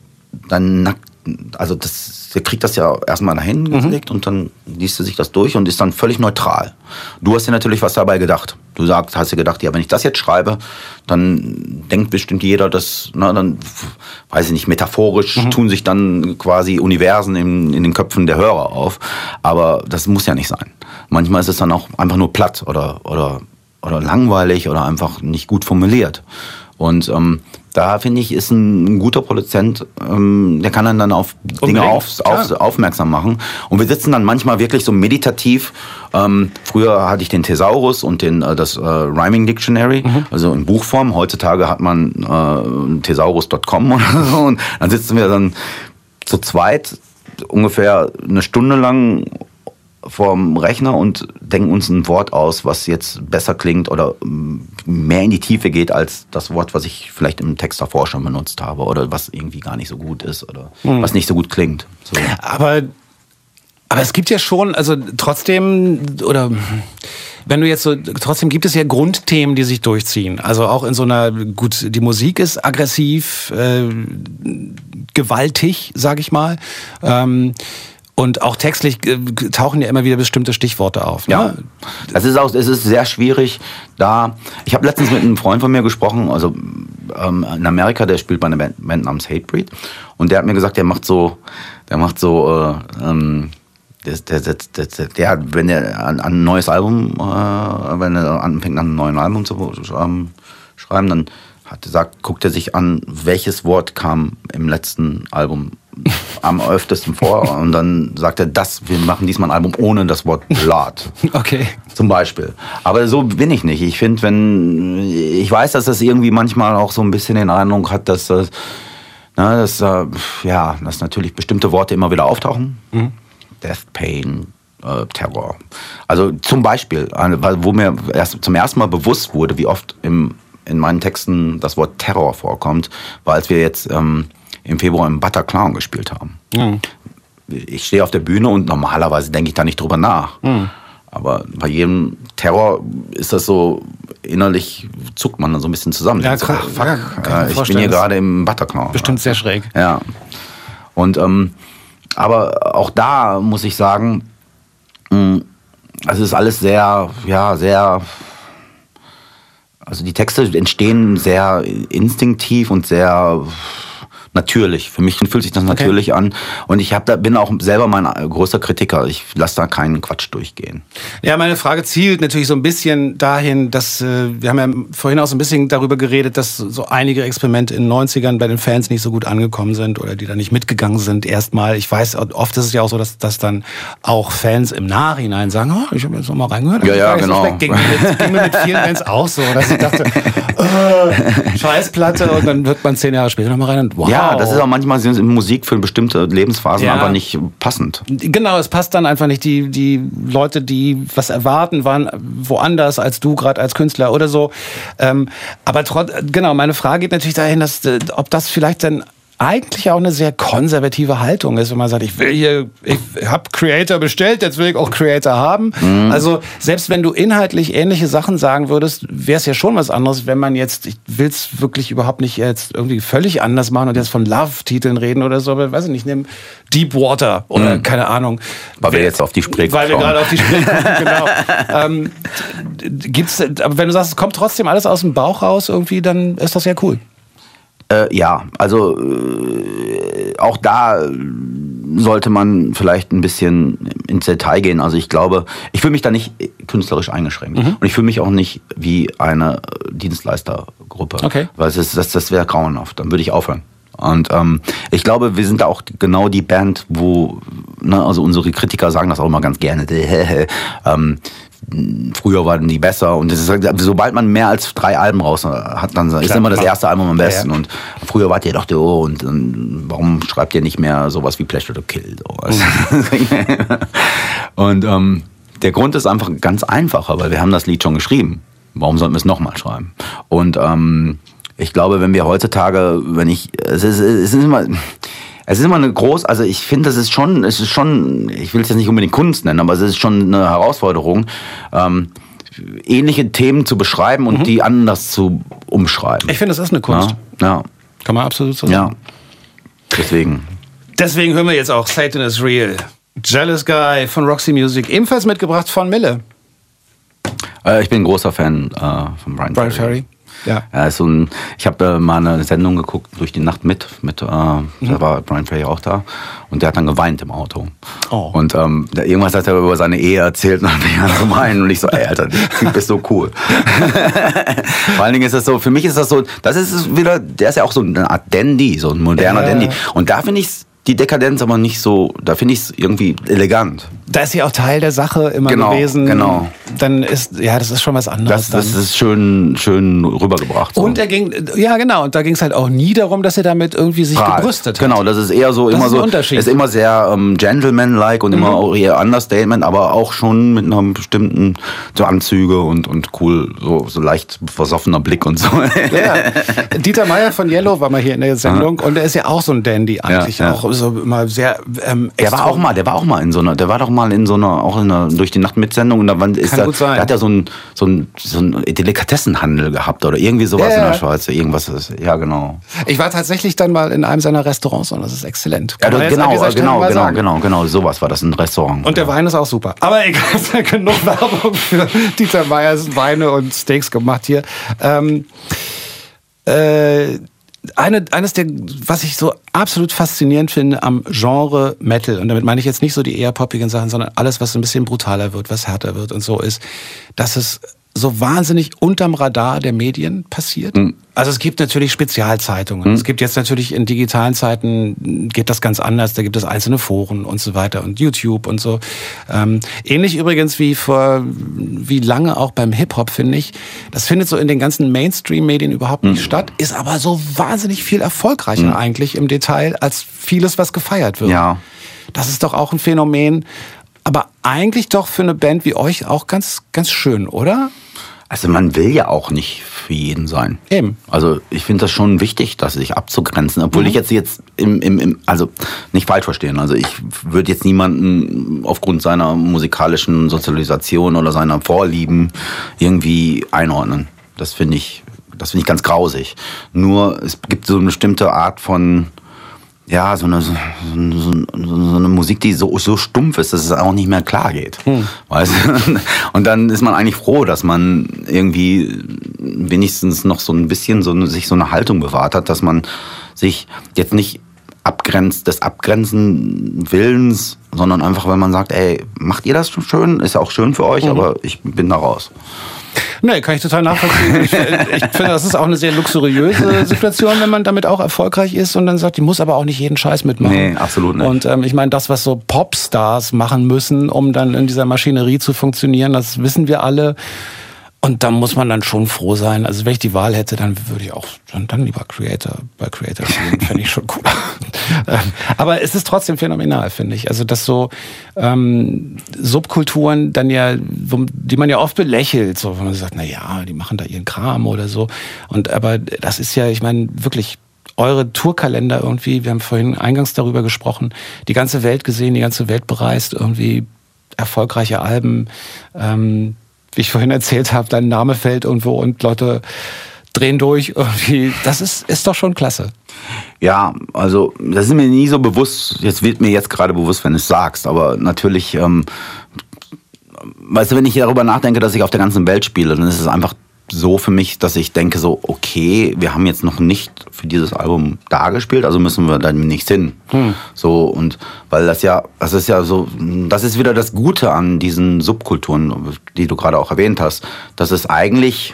Speaker 5: also der kriegt das ja erstmal dahin gelegt und dann liest er sich das durch und ist dann völlig neutral. Du hast dir natürlich was dabei gedacht. Du hast dir gedacht, ja, wenn ich das jetzt schreibe, dann denkt bestimmt jeder, dass, dann, weiß ich nicht, metaphorisch tun sich dann quasi Universen in den Köpfen der Hörer auf. Aber das muss ja nicht sein. Manchmal ist es dann auch einfach nur platt oder langweilig oder einfach nicht gut formuliert. Und Da finde ich, ist ein guter Produzent, der kann dann auf Dinge aufmerksam machen. Und wir sitzen dann manchmal wirklich so meditativ. Früher hatte ich den Thesaurus und das Rhyming Dictionary, also in Buchform. Heutzutage hat man thesaurus.com oder so. Und dann sitzen wir dann zu zweit ungefähr eine Stunde lang vorm Rechner und denken uns ein Wort aus, was jetzt besser klingt oder mehr in die Tiefe geht als das Wort, was ich vielleicht im Text davor schon benutzt habe oder was irgendwie gar nicht so gut ist oder was nicht so gut klingt. So.
Speaker 4: Aber es gibt ja schon, also trotzdem, oder wenn du jetzt so, trotzdem gibt es ja Grundthemen, die sich durchziehen. Also auch in so einer, gut, die Musik ist aggressiv, gewaltig, sag ich mal. Und auch textlich tauchen ja immer wieder bestimmte Stichworte auf. Ne?
Speaker 5: Ja, es ist sehr schwierig, da. Ich habe letztens mit einem Freund von mir gesprochen, also in Amerika, der spielt bei einer Band namens Hatebreed, und der hat mir gesagt, wenn er an ein neues Album, wenn er anfängt, an einem neuen Album zu schreiben, dann guckt er sich an, welches Wort kam im letzten Album am öftesten vor, und dann sagt er, wir machen diesmal ein Album ohne das Wort Blood. Okay. Zum Beispiel. Aber so bin ich nicht. Ich finde, ich weiß, dass das irgendwie manchmal auch so ein bisschen den Eindruck hat, dass natürlich bestimmte Worte immer wieder auftauchen. Death, Pain, Terror. Also zum Beispiel, wo mir zum ersten Mal bewusst wurde, wie oft in meinen Texten das Wort Terror vorkommt, war, als wir jetzt im Februar im Bataclan gespielt haben. Ich stehe auf der Bühne und normalerweise denke ich da nicht drüber nach. Aber bei jedem Terror ist das so, innerlich zuckt man dann so ein bisschen zusammen. Ja, so, ich bin hier gerade im Bataclan.
Speaker 4: Bestimmt sehr schräg.
Speaker 5: Ja. Und aber auch da muss ich sagen, es ist alles sehr, also die Texte entstehen sehr instinktiv und sehr natürlich. Für mich fühlt sich das natürlich an. Und ich bin auch selber mein größter Kritiker. Ich lasse da keinen Quatsch durchgehen.
Speaker 4: Ja, meine Frage zielt natürlich so ein bisschen dahin, dass wir haben ja vorhin auch so ein bisschen darüber geredet, dass so einige Experimente in den 90ern bei den Fans nicht so gut angekommen sind oder die da nicht mitgegangen sind erstmal. Ich weiß, oft ist es ja auch so, dass dann auch Fans im Nachhinein sagen, ich habe jetzt noch mal reingehört.
Speaker 5: Ja, genau.
Speaker 4: Ging mir mit vielen Bands auch so, dass ich dachte, Scheißplatte, und dann hört man 10 Jahre später noch mal rein und wow.
Speaker 5: Ja, das ist auch manchmal Musik für bestimmte Lebensphasen einfach nicht passend.
Speaker 4: Genau, es passt dann einfach nicht. Die Leute, die was erwarten, waren woanders als du, gerade als Künstler oder so. Aber genau, meine Frage geht natürlich dahin, ob das vielleicht dann eigentlich auch eine sehr konservative Haltung ist, wenn man sagt, ich habe Creator bestellt, jetzt will ich auch Creator haben. Also selbst wenn du inhaltlich ähnliche Sachen sagen würdest, wäre es ja schon was anderes, wenn man jetzt, ich will es wirklich überhaupt nicht jetzt irgendwie völlig anders machen und jetzt von Love-Titeln reden oder so, aber weiß ich nicht, nimm Deep Water oder keine Ahnung.
Speaker 5: Weil wir jetzt auf die Spree kommen.
Speaker 4: Weil wir gerade auf die Spree kommen, genau. Aber wenn du sagst, es kommt trotzdem alles aus dem Bauch raus irgendwie, dann ist das ja cool.
Speaker 5: Ja, also auch da sollte man vielleicht ein bisschen ins Detail gehen. Also ich glaube, ich fühle mich da nicht künstlerisch eingeschränkt. Und ich fühle mich auch nicht wie eine Dienstleistergruppe. Okay. Weil das wäre grauenhaft. Dann würde ich aufhören. Und ich glaube, wir sind da auch genau die Band, wo, also unsere Kritiker sagen das auch immer ganz gerne, früher waren die besser, und das ist, sobald man mehr als 3 Alben raus hat, dann ist immer das erste Album am besten. Ja. Und früher wart ihr doch und warum schreibt ihr nicht mehr sowas wie Pleasure to Kill? Und der Grund ist einfach ganz einfacher, weil wir haben das Lied schon geschrieben. Warum sollten wir es nochmal schreiben? Und ich glaube, wenn wir heutzutage, es ist immer eine also ich finde, es ist schon, ich will es jetzt nicht unbedingt Kunst nennen, aber es ist schon eine Herausforderung, ähnliche Themen zu beschreiben und die anders zu umschreiben.
Speaker 4: Ich finde, das ist eine Kunst.
Speaker 5: Ja.
Speaker 4: Kann man absolut so sagen.
Speaker 5: Ja. Deswegen
Speaker 4: hören wir jetzt auch Satan is Real. Jealous Guy von Roxy Music, ebenfalls mitgebracht von Mille.
Speaker 5: Ich bin ein großer Fan von Brian Ferry. Ja, ist ich habe mal eine Sendung geguckt, Durch die Nacht mit da war Brian Ferry auch da und der hat dann geweint im Auto. Oh. Und irgendwas hat er über seine Ehe erzählt und dann bin ich an zu weinen und ich so, ey, Alter, der Typ ist so cool. Vor allen Dingen ist das so, für mich ist das so, das ist wieder, der ist ja auch so eine Art Dandy, so ein moderner Dandy. Und da finde ich die Dekadenz aber nicht so, da finde ich es irgendwie elegant.
Speaker 4: Da ist ja auch Teil der Sache immer gewesen. Genau. Dann ist, das ist schon was anderes.
Speaker 5: Das ist schön rübergebracht. So.
Speaker 4: Und und da ging es halt auch nie darum, dass er damit irgendwie sich gebrüstet hat.
Speaker 5: Genau, das ist eher so, immer so, ist immer sehr gentleman-like und immer auch eher Understatement, aber auch schon mit einer bestimmten, so Anzüge und cool, so leicht versoffener Blick und so.
Speaker 4: Ja. Dieter Meier von Yellow war mal hier in der Sendung und der ist ja auch so ein Dandy eigentlich auch. So immer sehr
Speaker 5: der war auch mal in so einer Durch die Nacht mit Sendung und da der hat ja so ein Delikatessenhandel gehabt oder irgendwie sowas in der Schweiz. Irgendwas ist, ja genau.
Speaker 4: Ich war tatsächlich dann mal in einem seiner Restaurants und das ist exzellent.
Speaker 5: Genau, sowas war das, ein Restaurant.
Speaker 4: Und der Wein ist auch super. Aber egal, es hat genug Werbung für Dieter Meiers Weine und Steaks gemacht hier. Eines der, was ich so absolut faszinierend finde am Genre Metal, und damit meine ich jetzt nicht so die eher poppigen Sachen, sondern alles, was so ein bisschen brutaler wird, was härter wird und so ist, dass es so wahnsinnig unterm Radar der Medien passiert. Also es gibt natürlich Spezialzeitungen. Es gibt jetzt natürlich in digitalen Zeiten geht das ganz anders. Da gibt es einzelne Foren und so weiter und YouTube und so. Ähnlich übrigens wie lange auch beim Hip-Hop, finde ich. Das findet so in den ganzen Mainstream-Medien überhaupt nicht statt, ist aber so wahnsinnig viel erfolgreicher eigentlich im Detail als vieles, was gefeiert wird.
Speaker 5: Ja.
Speaker 4: Das ist doch auch ein Phänomen, aber eigentlich doch für eine Band wie euch auch ganz, ganz schön, oder?
Speaker 5: Also man will ja auch nicht für jeden sein.
Speaker 4: Eben.
Speaker 5: Also ich finde das schon wichtig, dass sich abzugrenzen. Obwohl ich jetzt also nicht falsch verstehen. Also ich würde jetzt niemanden aufgrund seiner musikalischen Sozialisation oder seiner Vorlieben irgendwie einordnen. Das finde ich ganz grausig. Nur es gibt so eine bestimmte Art von so eine Musik, die so stumpf ist, dass es auch nicht mehr klar geht. Weißt du? Und dann ist man eigentlich froh, dass man irgendwie wenigstens noch so ein bisschen sich so eine Haltung bewahrt hat, dass man sich jetzt nicht abgrenzt des Abgrenzen Willens, sondern einfach, wenn man sagt, ey, macht ihr das schön? Ist ja auch schön für euch, aber ich bin da raus.
Speaker 4: Nee, kann ich total nachvollziehen. Ich finde, das ist auch eine sehr luxuriöse Situation, wenn man damit auch erfolgreich ist und dann sagt, die muss aber auch nicht jeden Scheiß mitmachen.
Speaker 5: Nee, absolut nicht.
Speaker 4: Und ich meine, das, was so Popstars machen müssen, um dann in dieser Maschinerie zu funktionieren, das wissen wir alle. Und da muss man dann schon froh sein. Also wenn ich die Wahl hätte, dann würde ich auch dann lieber bei Creator spielen. Fände ich schon cool. Aber es ist trotzdem phänomenal, finde ich. Also dass so Subkulturen dann ja, die man ja oft belächelt, so wenn man sagt, die machen da ihren Kram oder so. Aber das ist ja, ich meine, wirklich eure Tourkalender irgendwie, wir haben vorhin eingangs darüber gesprochen, die ganze Welt gesehen, die ganze Welt bereist, irgendwie erfolgreiche Alben, wie ich vorhin erzählt habe, dein Name fällt irgendwo und Leute drehen durch irgendwie. Das ist doch schon klasse.
Speaker 5: Ja, also das ist mir nie so bewusst. Jetzt wird mir jetzt gerade bewusst, wenn du es sagst. Aber natürlich, weißt du, wenn ich darüber nachdenke, dass ich auf der ganzen Welt spiele, dann ist es einfach so für mich, dass ich denke so, okay, wir haben jetzt noch nicht für dieses Album da gespielt, also müssen wir dann nicht hin. So, und weil das ist ja so, das ist wieder das Gute an diesen Subkulturen, die du gerade auch erwähnt hast, dass es eigentlich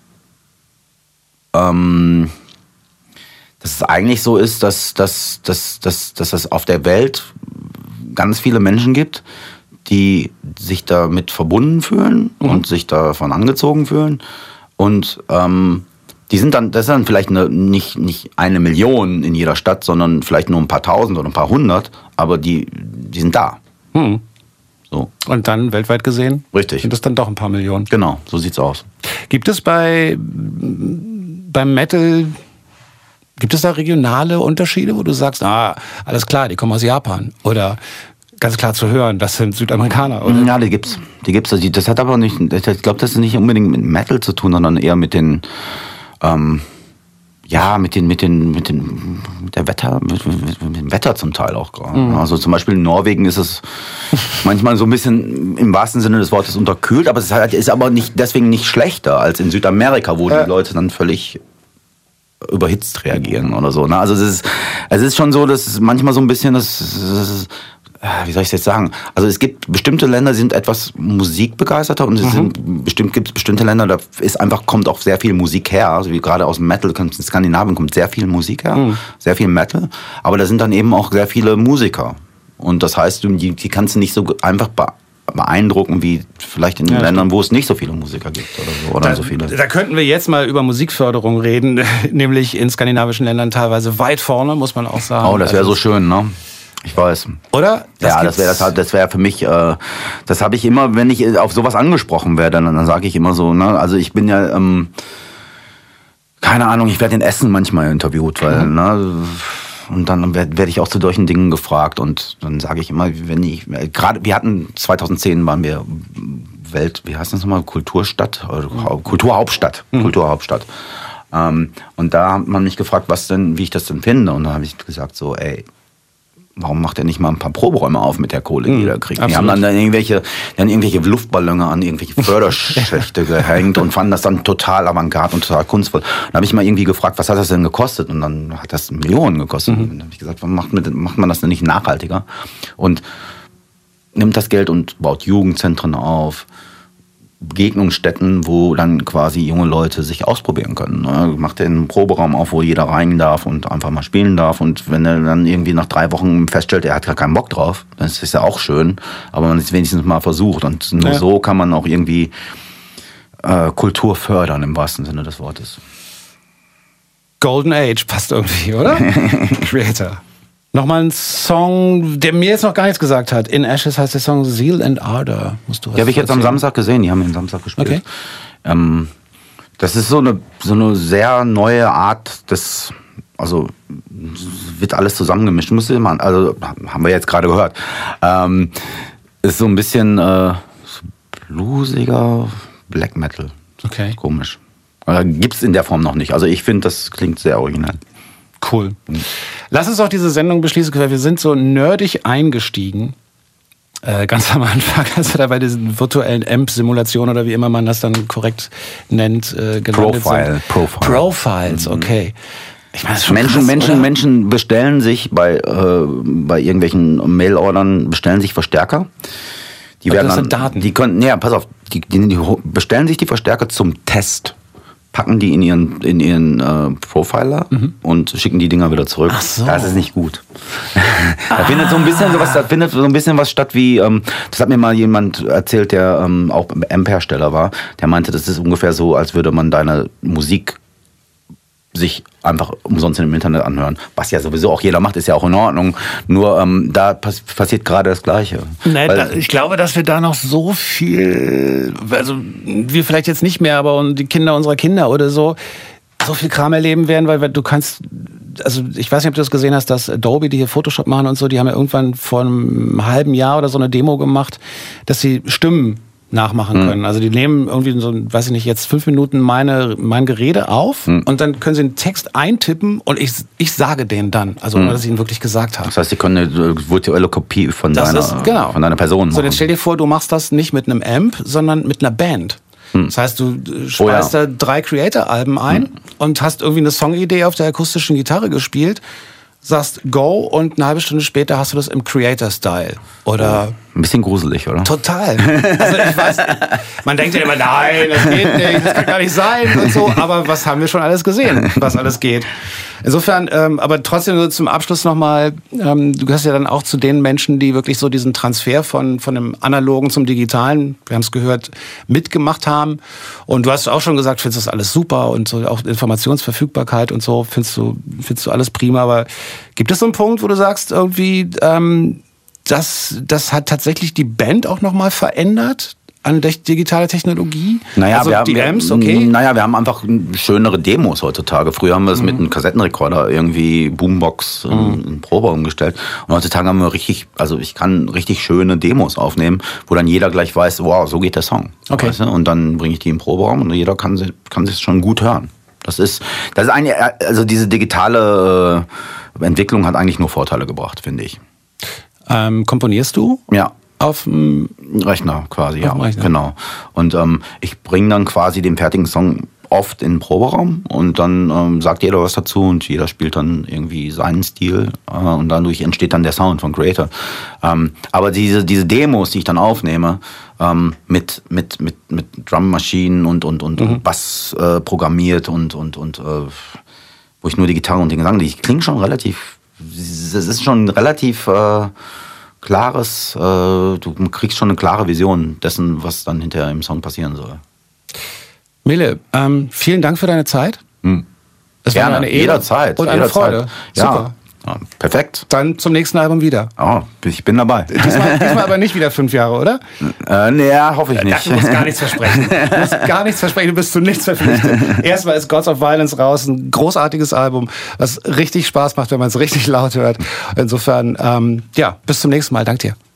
Speaker 5: so ist, dass es auf der Welt ganz viele Menschen gibt, die sich damit verbunden fühlen und sich davon angezogen fühlen. Und das ist dann vielleicht nicht 1 Million in jeder Stadt, sondern vielleicht nur ein paar Tausend oder ein paar hundert, aber die sind da. So.
Speaker 4: Und dann weltweit gesehen?
Speaker 5: Richtig.
Speaker 4: Sind das dann doch ein paar Millionen?
Speaker 5: Genau, so sieht's aus.
Speaker 4: Gibt es beim Metal, gibt es da regionale Unterschiede, wo du sagst, alles klar, die kommen aus Japan? Oder ganz klar zu hören, das sind Südamerikaner, oder?
Speaker 5: Ja, die gibt's. Das hat aber nicht, ich glaube, das ist nicht unbedingt mit Metal zu tun, sondern eher mit den, Ja, mit dem Wetter zum Teil auch gerade. Also zum Beispiel in Norwegen ist es manchmal so ein bisschen im wahrsten Sinne des Wortes unterkühlt, aber es ist aber deswegen nicht schlechter als in Südamerika, wo die Leute dann völlig überhitzt reagieren oder so. Also es ist schon so, dass manchmal so ein bisschen wie soll ich es jetzt sagen? Also es gibt bestimmte Länder, die sind etwas musikbegeisterter und gibt es bestimmte Länder, da kommt auch sehr viel Musik her. Also wie gerade aus dem Metal, in Skandinavien kommt sehr viel Musik her, sehr viel Metal. Aber da sind dann eben auch sehr viele Musiker. Und das heißt, die kannst du nicht so einfach beeindrucken wie vielleicht in Ländern, wo es nicht so viele Musiker gibt oder so viele.
Speaker 4: Da könnten wir jetzt mal über Musikförderung reden, nämlich in skandinavischen Ländern teilweise weit vorne, muss man auch sagen.
Speaker 5: Oh, das wäre so schön, ne? Ich weiß.
Speaker 4: Oder?
Speaker 5: Das wäre für mich, das habe ich immer, wenn ich auf sowas angesprochen werde, dann sage ich immer so, ne, also ich bin ja, keine Ahnung, ich werde in Essen manchmal interviewt, weil, ne, und dann werde ich auch zu solchen Dingen gefragt und dann sage ich immer, wir hatten 2010 waren wir wie heißt das nochmal, Kulturhauptstadt. Kulturhauptstadt. Und da hat man mich gefragt, wie ich das denn finde, und da habe ich gesagt so, warum macht er nicht mal ein paar Proberäume auf mit der Kohle, die er kriegt? Die haben dann irgendwelche Luftballone an irgendwelche Förderschächte gehängt und fanden das dann total avantgarde und total kunstvoll. Dann habe ich mal irgendwie gefragt, was hat das denn gekostet? Und dann hat das Millionen gekostet. Und dann habe ich gesagt, warum macht man das denn nicht nachhaltiger? Und nimmt das Geld und baut Jugendzentren auf, Begegnungsstätten, wo dann quasi junge Leute sich ausprobieren können. Macht er einen Proberaum auf, wo jeder rein darf und einfach mal spielen darf. Und wenn er dann irgendwie nach 3 Wochen feststellt, er hat gar keinen Bock drauf, dann ist das ja auch schön. Aber man ist wenigstens mal versucht. Und nur so kann man auch irgendwie Kultur fördern, im wahrsten Sinne des Wortes.
Speaker 4: Golden Age passt irgendwie, oder? Creator. Nochmal ein Song, der mir jetzt noch gar nichts gesagt hat. In Ashes heißt der Song Zeal and Ardor. Musst du was
Speaker 5: habe ich jetzt am Samstag gesehen. Die haben den Samstag gespielt. Okay. Das ist so eine sehr neue Art also wird alles zusammengemischt. Also haben wir jetzt gerade gehört. Ist so ein bisschen bluesiger Black Metal.
Speaker 4: Okay.
Speaker 5: Komisch. Gibt's in der Form noch nicht. Also ich finde, das klingt sehr originell.
Speaker 4: Cool. Lass uns doch diese Sendung beschließen, weil wir sind so nerdig eingestiegen. Ganz am Anfang, als wir da bei diesen virtuellen Amp-Simulationen oder wie immer man das dann korrekt nennt, gelandet sind. Profiles, okay. Ich meine, das ist schon krass,
Speaker 5: Menschen bestellen sich bei irgendwelchen Mail-Ordern Verstärker. Die werden
Speaker 4: das sind Daten.
Speaker 5: Die bestellen sich die Verstärker zum Test. Packen die in ihren Profiler und schicken die Dinger wieder zurück.
Speaker 4: Ach so.
Speaker 5: Das ist nicht gut. Da findet so ein bisschen was statt wie, das hat mir mal jemand erzählt, der auch Amp-Hersteller war, der meinte, das ist ungefähr so, als würde man deine Musik sich einfach umsonst im Internet anhören. Was ja sowieso auch jeder macht, ist ja auch in Ordnung. Nur da passiert gerade das Gleiche.
Speaker 4: Ich glaube, dass wir da noch so viel, also wir vielleicht jetzt nicht mehr, aber die Kinder unserer Kinder oder so viel Kram erleben werden, weil du kannst, also ich weiß nicht, ob du das gesehen hast, dass Adobe, die hier Photoshop machen und so, die haben ja irgendwann vor einem halben Jahr oder so eine Demo gemacht, dass sie Stimmen nachmachen können. Also die nehmen irgendwie so, weiß ich nicht, jetzt 5 Minuten mein Gerede auf und dann können sie einen Text eintippen und ich sage den dann, also ohne dass ich ihn wirklich gesagt habe.
Speaker 5: Das heißt, sie können eine virtuelle Kopie von deiner Person machen.
Speaker 4: So, jetzt stell dir vor, du machst das nicht mit einem Amp, sondern mit einer Band. Das heißt, du speist da 3 Creator-Alben ein und hast irgendwie eine Songidee auf der akustischen Gitarre gespielt, sagst Go und eine halbe Stunde später hast du das im Creator-Style. Oder
Speaker 5: ein bisschen gruselig, oder?
Speaker 4: Total. Also ich weiß, man denkt ja immer, nein, das geht nicht, das kann gar nicht sein und so, aber was haben wir schon alles gesehen, was alles geht. Insofern, aber trotzdem so zum Abschluss nochmal, du gehörst ja dann auch zu den Menschen, die wirklich so diesen Transfer von dem Analogen zum Digitalen, wir haben es gehört, mitgemacht haben. Und du hast auch schon gesagt, findest das alles super und so auch Informationsverfügbarkeit und so, findest du alles prima, aber gibt es so einen Punkt, wo du sagst, irgendwie, das hat tatsächlich die Band auch nochmal verändert an digitale Technologie?
Speaker 5: Naja,
Speaker 4: also
Speaker 5: wir haben einfach schönere Demos heutzutage. Früher haben wir es mit einem Kassettenrekorder irgendwie Boombox in Proberaum gestellt. Und heutzutage haben wir ich kann richtig schöne Demos aufnehmen, wo dann jeder gleich weiß, wow, so geht der Song.
Speaker 4: Okay.
Speaker 5: Weißt du? Und dann bringe ich die im Proberaum und jeder kann sie schon gut hören. Das ist eigentlich, also diese digitale Entwicklung hat eigentlich nur Vorteile gebracht, finde ich.
Speaker 4: Komponierst du?
Speaker 5: Ja.
Speaker 4: Auf dem
Speaker 5: Rechner quasi, ja.
Speaker 4: Rechner.
Speaker 5: Genau. Und ich bringe dann quasi den fertigen Song oft in den Proberaum und dann sagt jeder was dazu und jeder spielt dann irgendwie seinen Stil und dadurch entsteht dann der Sound von Creator. Aber diese Demos, die ich dann aufnehme, mit Drummaschinen und Bass programmiert und wo ich nur die Gitarre und den Gesang, die klingen schon relativ, es ist schon relativ klares, du kriegst schon eine klare Vision dessen, was dann hinterher im Song passieren soll.
Speaker 4: Mille, vielen Dank für deine Zeit. Es war eine Ehre
Speaker 5: jederzeit.
Speaker 4: Und eine Freude. Super.
Speaker 5: Ja, perfekt.
Speaker 4: Dann zum nächsten Album wieder.
Speaker 5: Oh, ich bin dabei.
Speaker 4: Diesmal aber nicht wieder 5 Jahre, oder?
Speaker 5: Nee, hoffe ich nicht.
Speaker 4: Du musst gar nichts versprechen. Du bist zu nichts verpflichtet. Erstmal ist Gods of Violence raus, ein großartiges Album, was richtig Spaß macht, wenn man es richtig laut hört. Insofern, bis zum nächsten Mal. Danke dir.